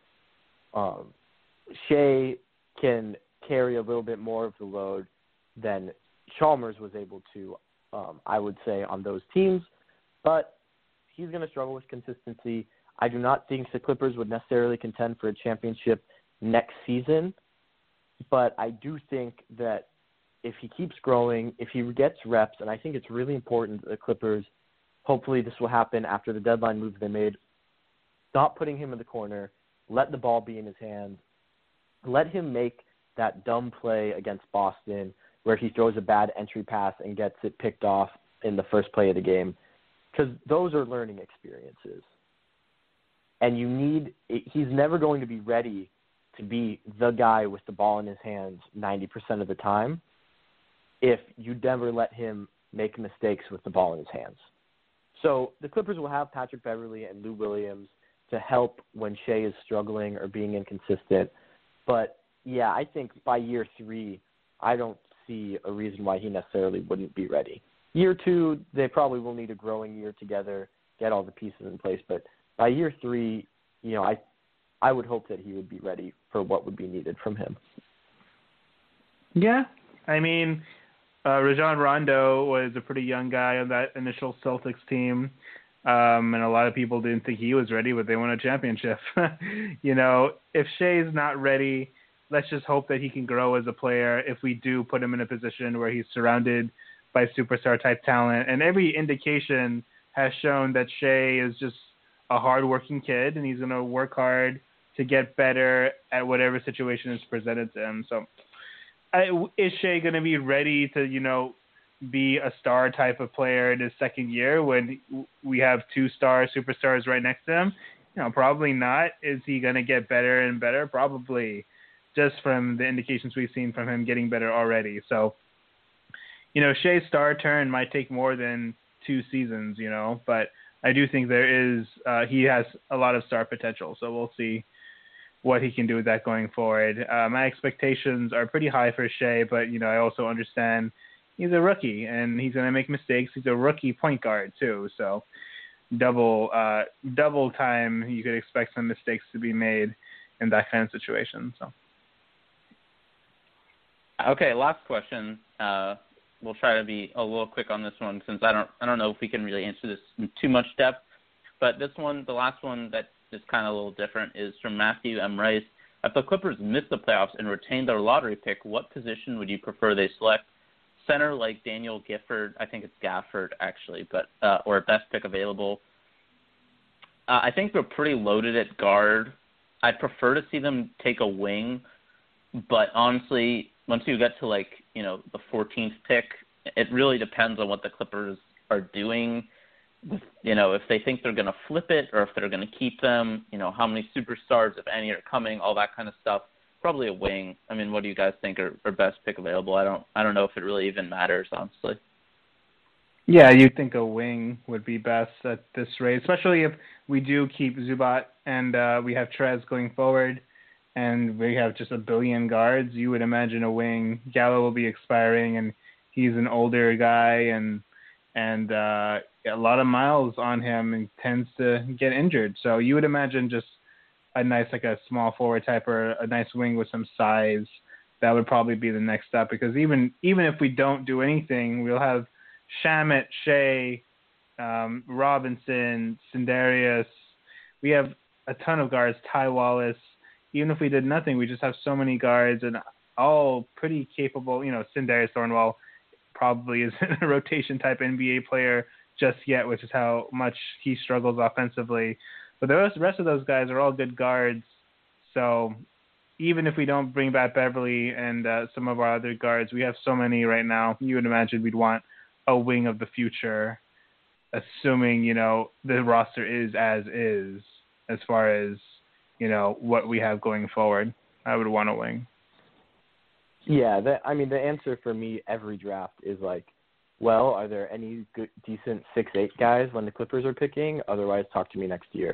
Shea can carry a little bit more of the load than Chalmers was able to, I would say, on those teams. But he's going to struggle with consistency. I do not think the Clippers would necessarily contend for a championship next season, but I do think that if he keeps growing, if he gets reps, and I think it's really important that the Clippers, hopefully this will happen after the deadline moves they made, stop putting him in the corner, let the ball be in his hands, let him make that dumb play against Boston where he throws a bad entry pass and gets it picked off in the first play of the game, because those are learning experiences. And he's never going to be ready to be the guy with the ball in his hands 90% of the time if you never let him make mistakes with the ball in his hands. So the Clippers will have Patrick Beverley and Lou Williams to help when Shea is struggling or being inconsistent. But, yeah, I think by year 3, I don't see a reason why he necessarily wouldn't be ready. Year 2, they probably will need a growing year together, get all the pieces in place. But by year 3, I would hope that he would be ready for what would be needed from him. Yeah. I mean, Rajon Rondo was a pretty young guy on that initial Celtics team. And a lot of people didn't think he was ready, but they won a championship. If Shea's not ready, let's just hope that he can grow as a player if we do put him in a position where he's surrounded by superstar-type talent. And every indication has shown that Shea is just a hard-working kid, and he's going to work hard to get better at whatever situation is presented to him. So is Shea going to be ready to, be a star type of player in his second year when we have 2 superstars right next to him? Probably not. Is he going to get better and better? Probably, just from the indications we've seen from him getting better already. So, Shea's star turn might take more than 2 seasons, but I do think there is he has a lot of star potential. So we'll see what he can do with that going forward. My expectations are pretty high for Shea, but I also understand he's a rookie and he's going to make mistakes. He's a rookie point guard too, so double time you could expect some mistakes to be made in that kind of situation. So. Okay, last question. We'll try to be a little quick on this one since I don't know if we can really answer this in too much depth. But this one, the last one that is kind of a little different, is from Matthew M. Rice. If the Clippers miss the playoffs and retain their lottery pick, what position would you prefer they select? Center like Daniel Gifford, I think it's Gafford actually, but or best pick available. I think they're pretty loaded at guard. I'd prefer to see them take a wing, but honestly, once you get to the 14th pick, it really depends on what the Clippers are doing. If they think they're going to flip it or if they're going to keep them, how many superstars, if any, are coming, all that kind of stuff. Probably a wing. I mean, what do you guys think are best pick available? I don't know if it really even matters, honestly. Yeah, you'd think a wing would be best at this rate, especially if we do keep Zubac and we have Trez going forward and we have just a billion guards. You would imagine a wing. Gallo will be expiring and he's an older guy and a lot of miles on him and tends to get injured. So you would imagine just a nice, a small forward type or a nice wing with some size. That would probably be the next step because even if we don't do anything, we'll have Shamet, Shea, Robinson, Sindarius. We have a ton of guards, Ty Wallace. Even if we did nothing, we just have so many guards and all pretty capable. Sindarius Thornwell probably isn't a rotation type NBA player just yet, which is how much he struggles offensively. But the rest of those guys are all good guards. So even if we don't bring back Beverly and some of our other guards, we have so many right now. You would imagine we'd want a wing of the future, assuming, the roster is as far as, what we have going forward. I would want a wing. Yeah, the answer for me every draft is are there any good, decent 6'8" guys when the Clippers are picking? Otherwise, talk to me next year.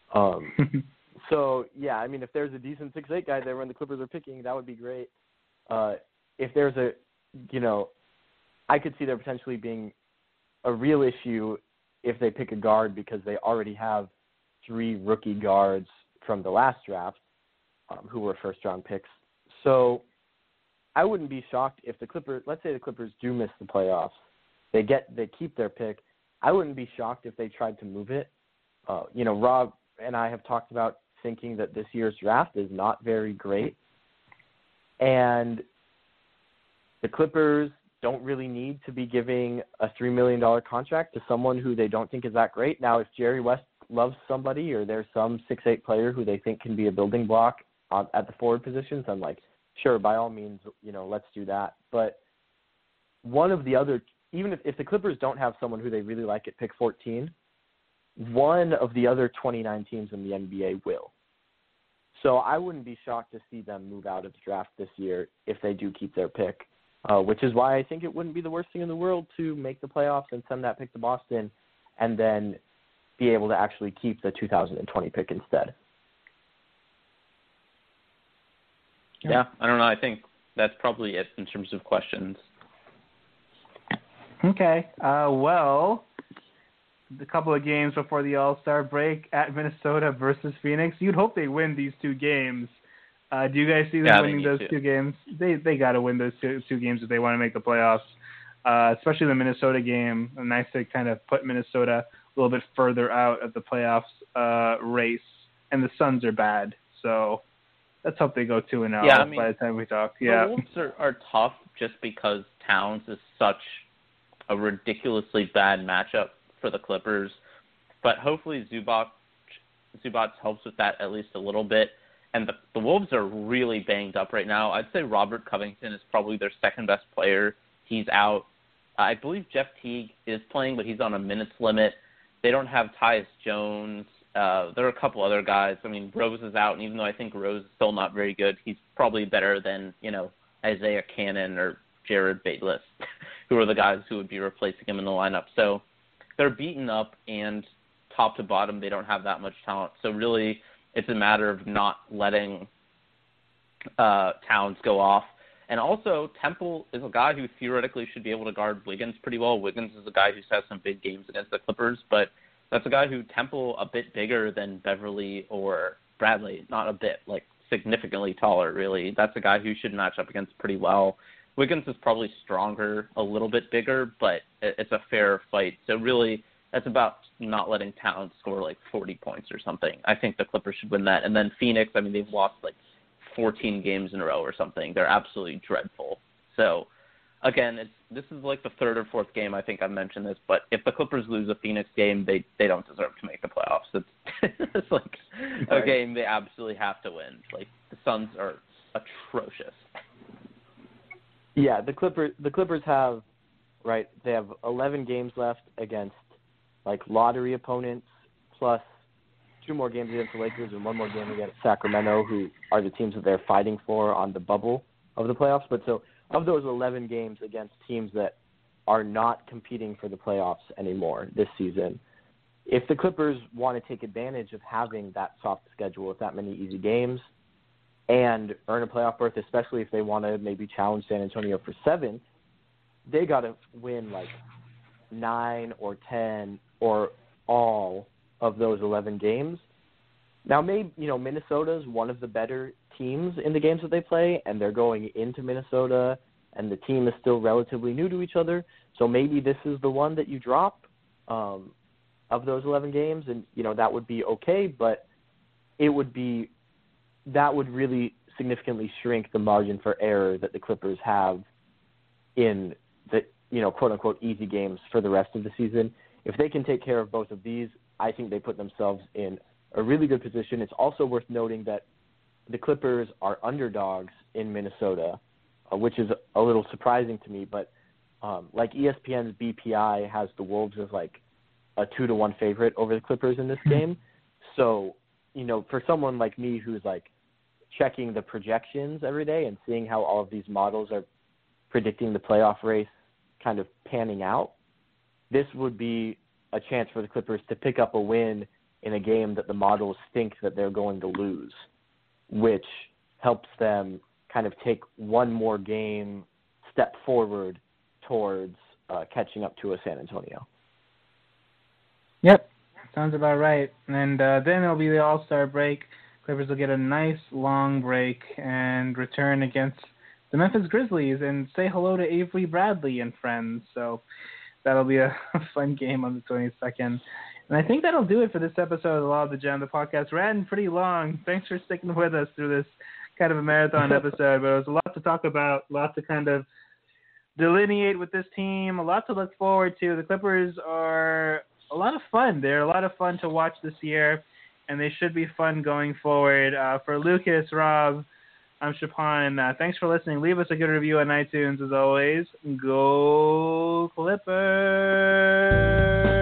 So, yeah, if there's a decent 6'8" guy there when the Clippers are picking, that would be great. If there's I could see there potentially being a real issue if they pick a guard because they already have 3 rookie guards from the last draft who were first-round picks. So I wouldn't be shocked if let's say the Clippers do miss the playoffs, they keep their pick. I wouldn't be shocked if they tried to move it. Rob and I have talked about thinking that this year's draft is not very great, and the Clippers don't really need to be giving a $3 million contract to someone who they don't think is that great. Now, if Jerry West loves somebody or there's some 6'8" player who they think can be a building block at the forward positions, I'm sure, by all means, let's do that. But one of the other, even if the Clippers don't have someone who they really like at pick 14, one of the other 29 teams in the NBA will. So I wouldn't be shocked to see them move out of the draft this year if they do keep their pick, which is why I think it wouldn't be the worst thing in the world to make the playoffs and send that pick to Boston and then be able to actually keep the 2020 pick instead. Yeah, I don't know. I think that's probably it in terms of questions. Okay. Well, a couple of games before the All-Star break at Minnesota versus Phoenix. You'd hope they win these 2 games. Do you guys see them winning those 2 games? They got to win those two games if they want to make the playoffs, especially the Minnesota game. Nice to kind of put Minnesota a little bit further out of the playoffs race. And the Suns are bad, so let's hope they go 2-0 by the time we talk. Yeah, the Wolves are tough just because Towns is such a ridiculously bad matchup for the Clippers, but hopefully Zubac helps with that at least a little bit. And the Wolves are really banged up right now. I'd say Robert Covington is probably their second best player. He's out. I believe Jeff Teague is playing, but he's on a minutes limit. They don't have Tyus Jones. There are a couple other guys. Rose is out, and even though I think Rose is still not very good, he's probably better than, Isaiah Cannon or Jared Bayless, who are the guys who would be replacing him in the lineup. So they're beaten up, and top to bottom, they don't have that much talent. So really, it's a matter of not letting Towns go off. And also, Temple is a guy who theoretically should be able to guard Wiggins pretty well. Wiggins is a guy who's had some big games against the Clippers, but that's a guy who Temple a bit bigger than Beverly or Bradley. Not a bit, like significantly taller, really. That's a guy who should match up against pretty well. Wiggins is probably stronger, a little bit bigger, but it's a fair fight. So really, that's about not letting Towns score like 40 points or something. I think the Clippers should win that. And then Phoenix, I mean, they've lost like 14 games in a row or something. They're absolutely dreadful. So, again, this is like the third or fourth game I think I've mentioned this, but if the Clippers lose a Phoenix game, they don't deserve to make the playoffs. It's like a game they absolutely have to win. Like, the Suns are atrocious. Yeah, the Clippers have, right, they have 11 games left against, like, lottery opponents, plus 2 more games against the Lakers and 1 more game against Sacramento, who are the teams that they're fighting for on the bubble of the playoffs. But so of those 11 games against teams that are not competing for the playoffs anymore this season, if the Clippers want to take advantage of having that soft schedule with that many easy games and earn a playoff berth, especially if they want to maybe challenge San Antonio for 7, they got to win like 9 or 10 or all of those 11 games. Now, maybe, Minnesota's one of the better teams in the games that they play, and they're going into Minnesota, and the team is still relatively new to each other. So maybe this is the one that you drop of those 11 games, and, that would be okay, but that would really significantly shrink the margin for error that the Clippers have in the, quote-unquote easy games for the rest of the season. If they can take care of both of these, I think they put themselves in a really good position. It's also worth noting that the Clippers are underdogs in Minnesota, which is a little surprising to me. But like ESPN's BPI has the Wolves as like a 2-1 favorite over the Clippers in this game. So, for someone like me who's like checking the projections every day and seeing how all of these models are predicting the playoff race kind of panning out, this would be a chance for the Clippers to pick up a win in a game that the models think that they're going to lose, which helps them kind of take one more game step forward towards catching up to a San Antonio. Yep, sounds about right. And then it'll be the All-Star break. Clippers will get a nice long break and return against the Memphis Grizzlies and say hello to Avery Bradley and friends. So that'll be a fun game on the 22nd. And I think that'll do it for this episode of the Law of the Gem, the podcast. Ran pretty long. Thanks for sticking with us through this kind of a marathon episode. But it was a lot to talk about, a lot to kind of delineate with this team, a lot to look forward to. The Clippers are a lot of fun. They're a lot of fun to watch this year, and they should be fun going forward. For Lucas, Rob, I'm Shapan. Thanks for listening. Leave us a good review on iTunes as always. Go Clippers!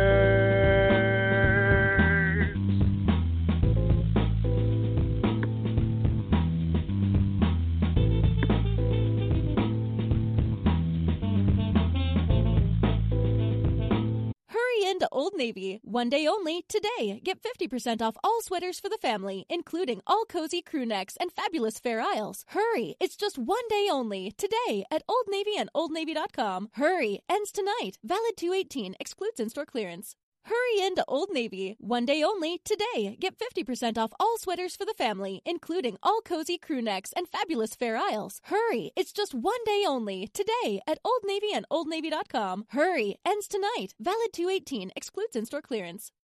Into Old Navy. One day only, today. Get 50% off all sweaters for the family, including all cozy crew necks and fabulous Fair Isles. Hurry! It's just one day only, today, at Old Navy and OldNavy.com. Hurry! Ends tonight. Valid 2/18. Excludes in-store clearance. Hurry into Old Navy. One day only, today. Get 50% off all sweaters for the family, including all cozy crew necks and fabulous Fair Isles. Hurry! It's just one day only, today, at Old Navy and OldNavy.com. Hurry! Ends tonight. Valid 2/18. Excludes in-store clearance.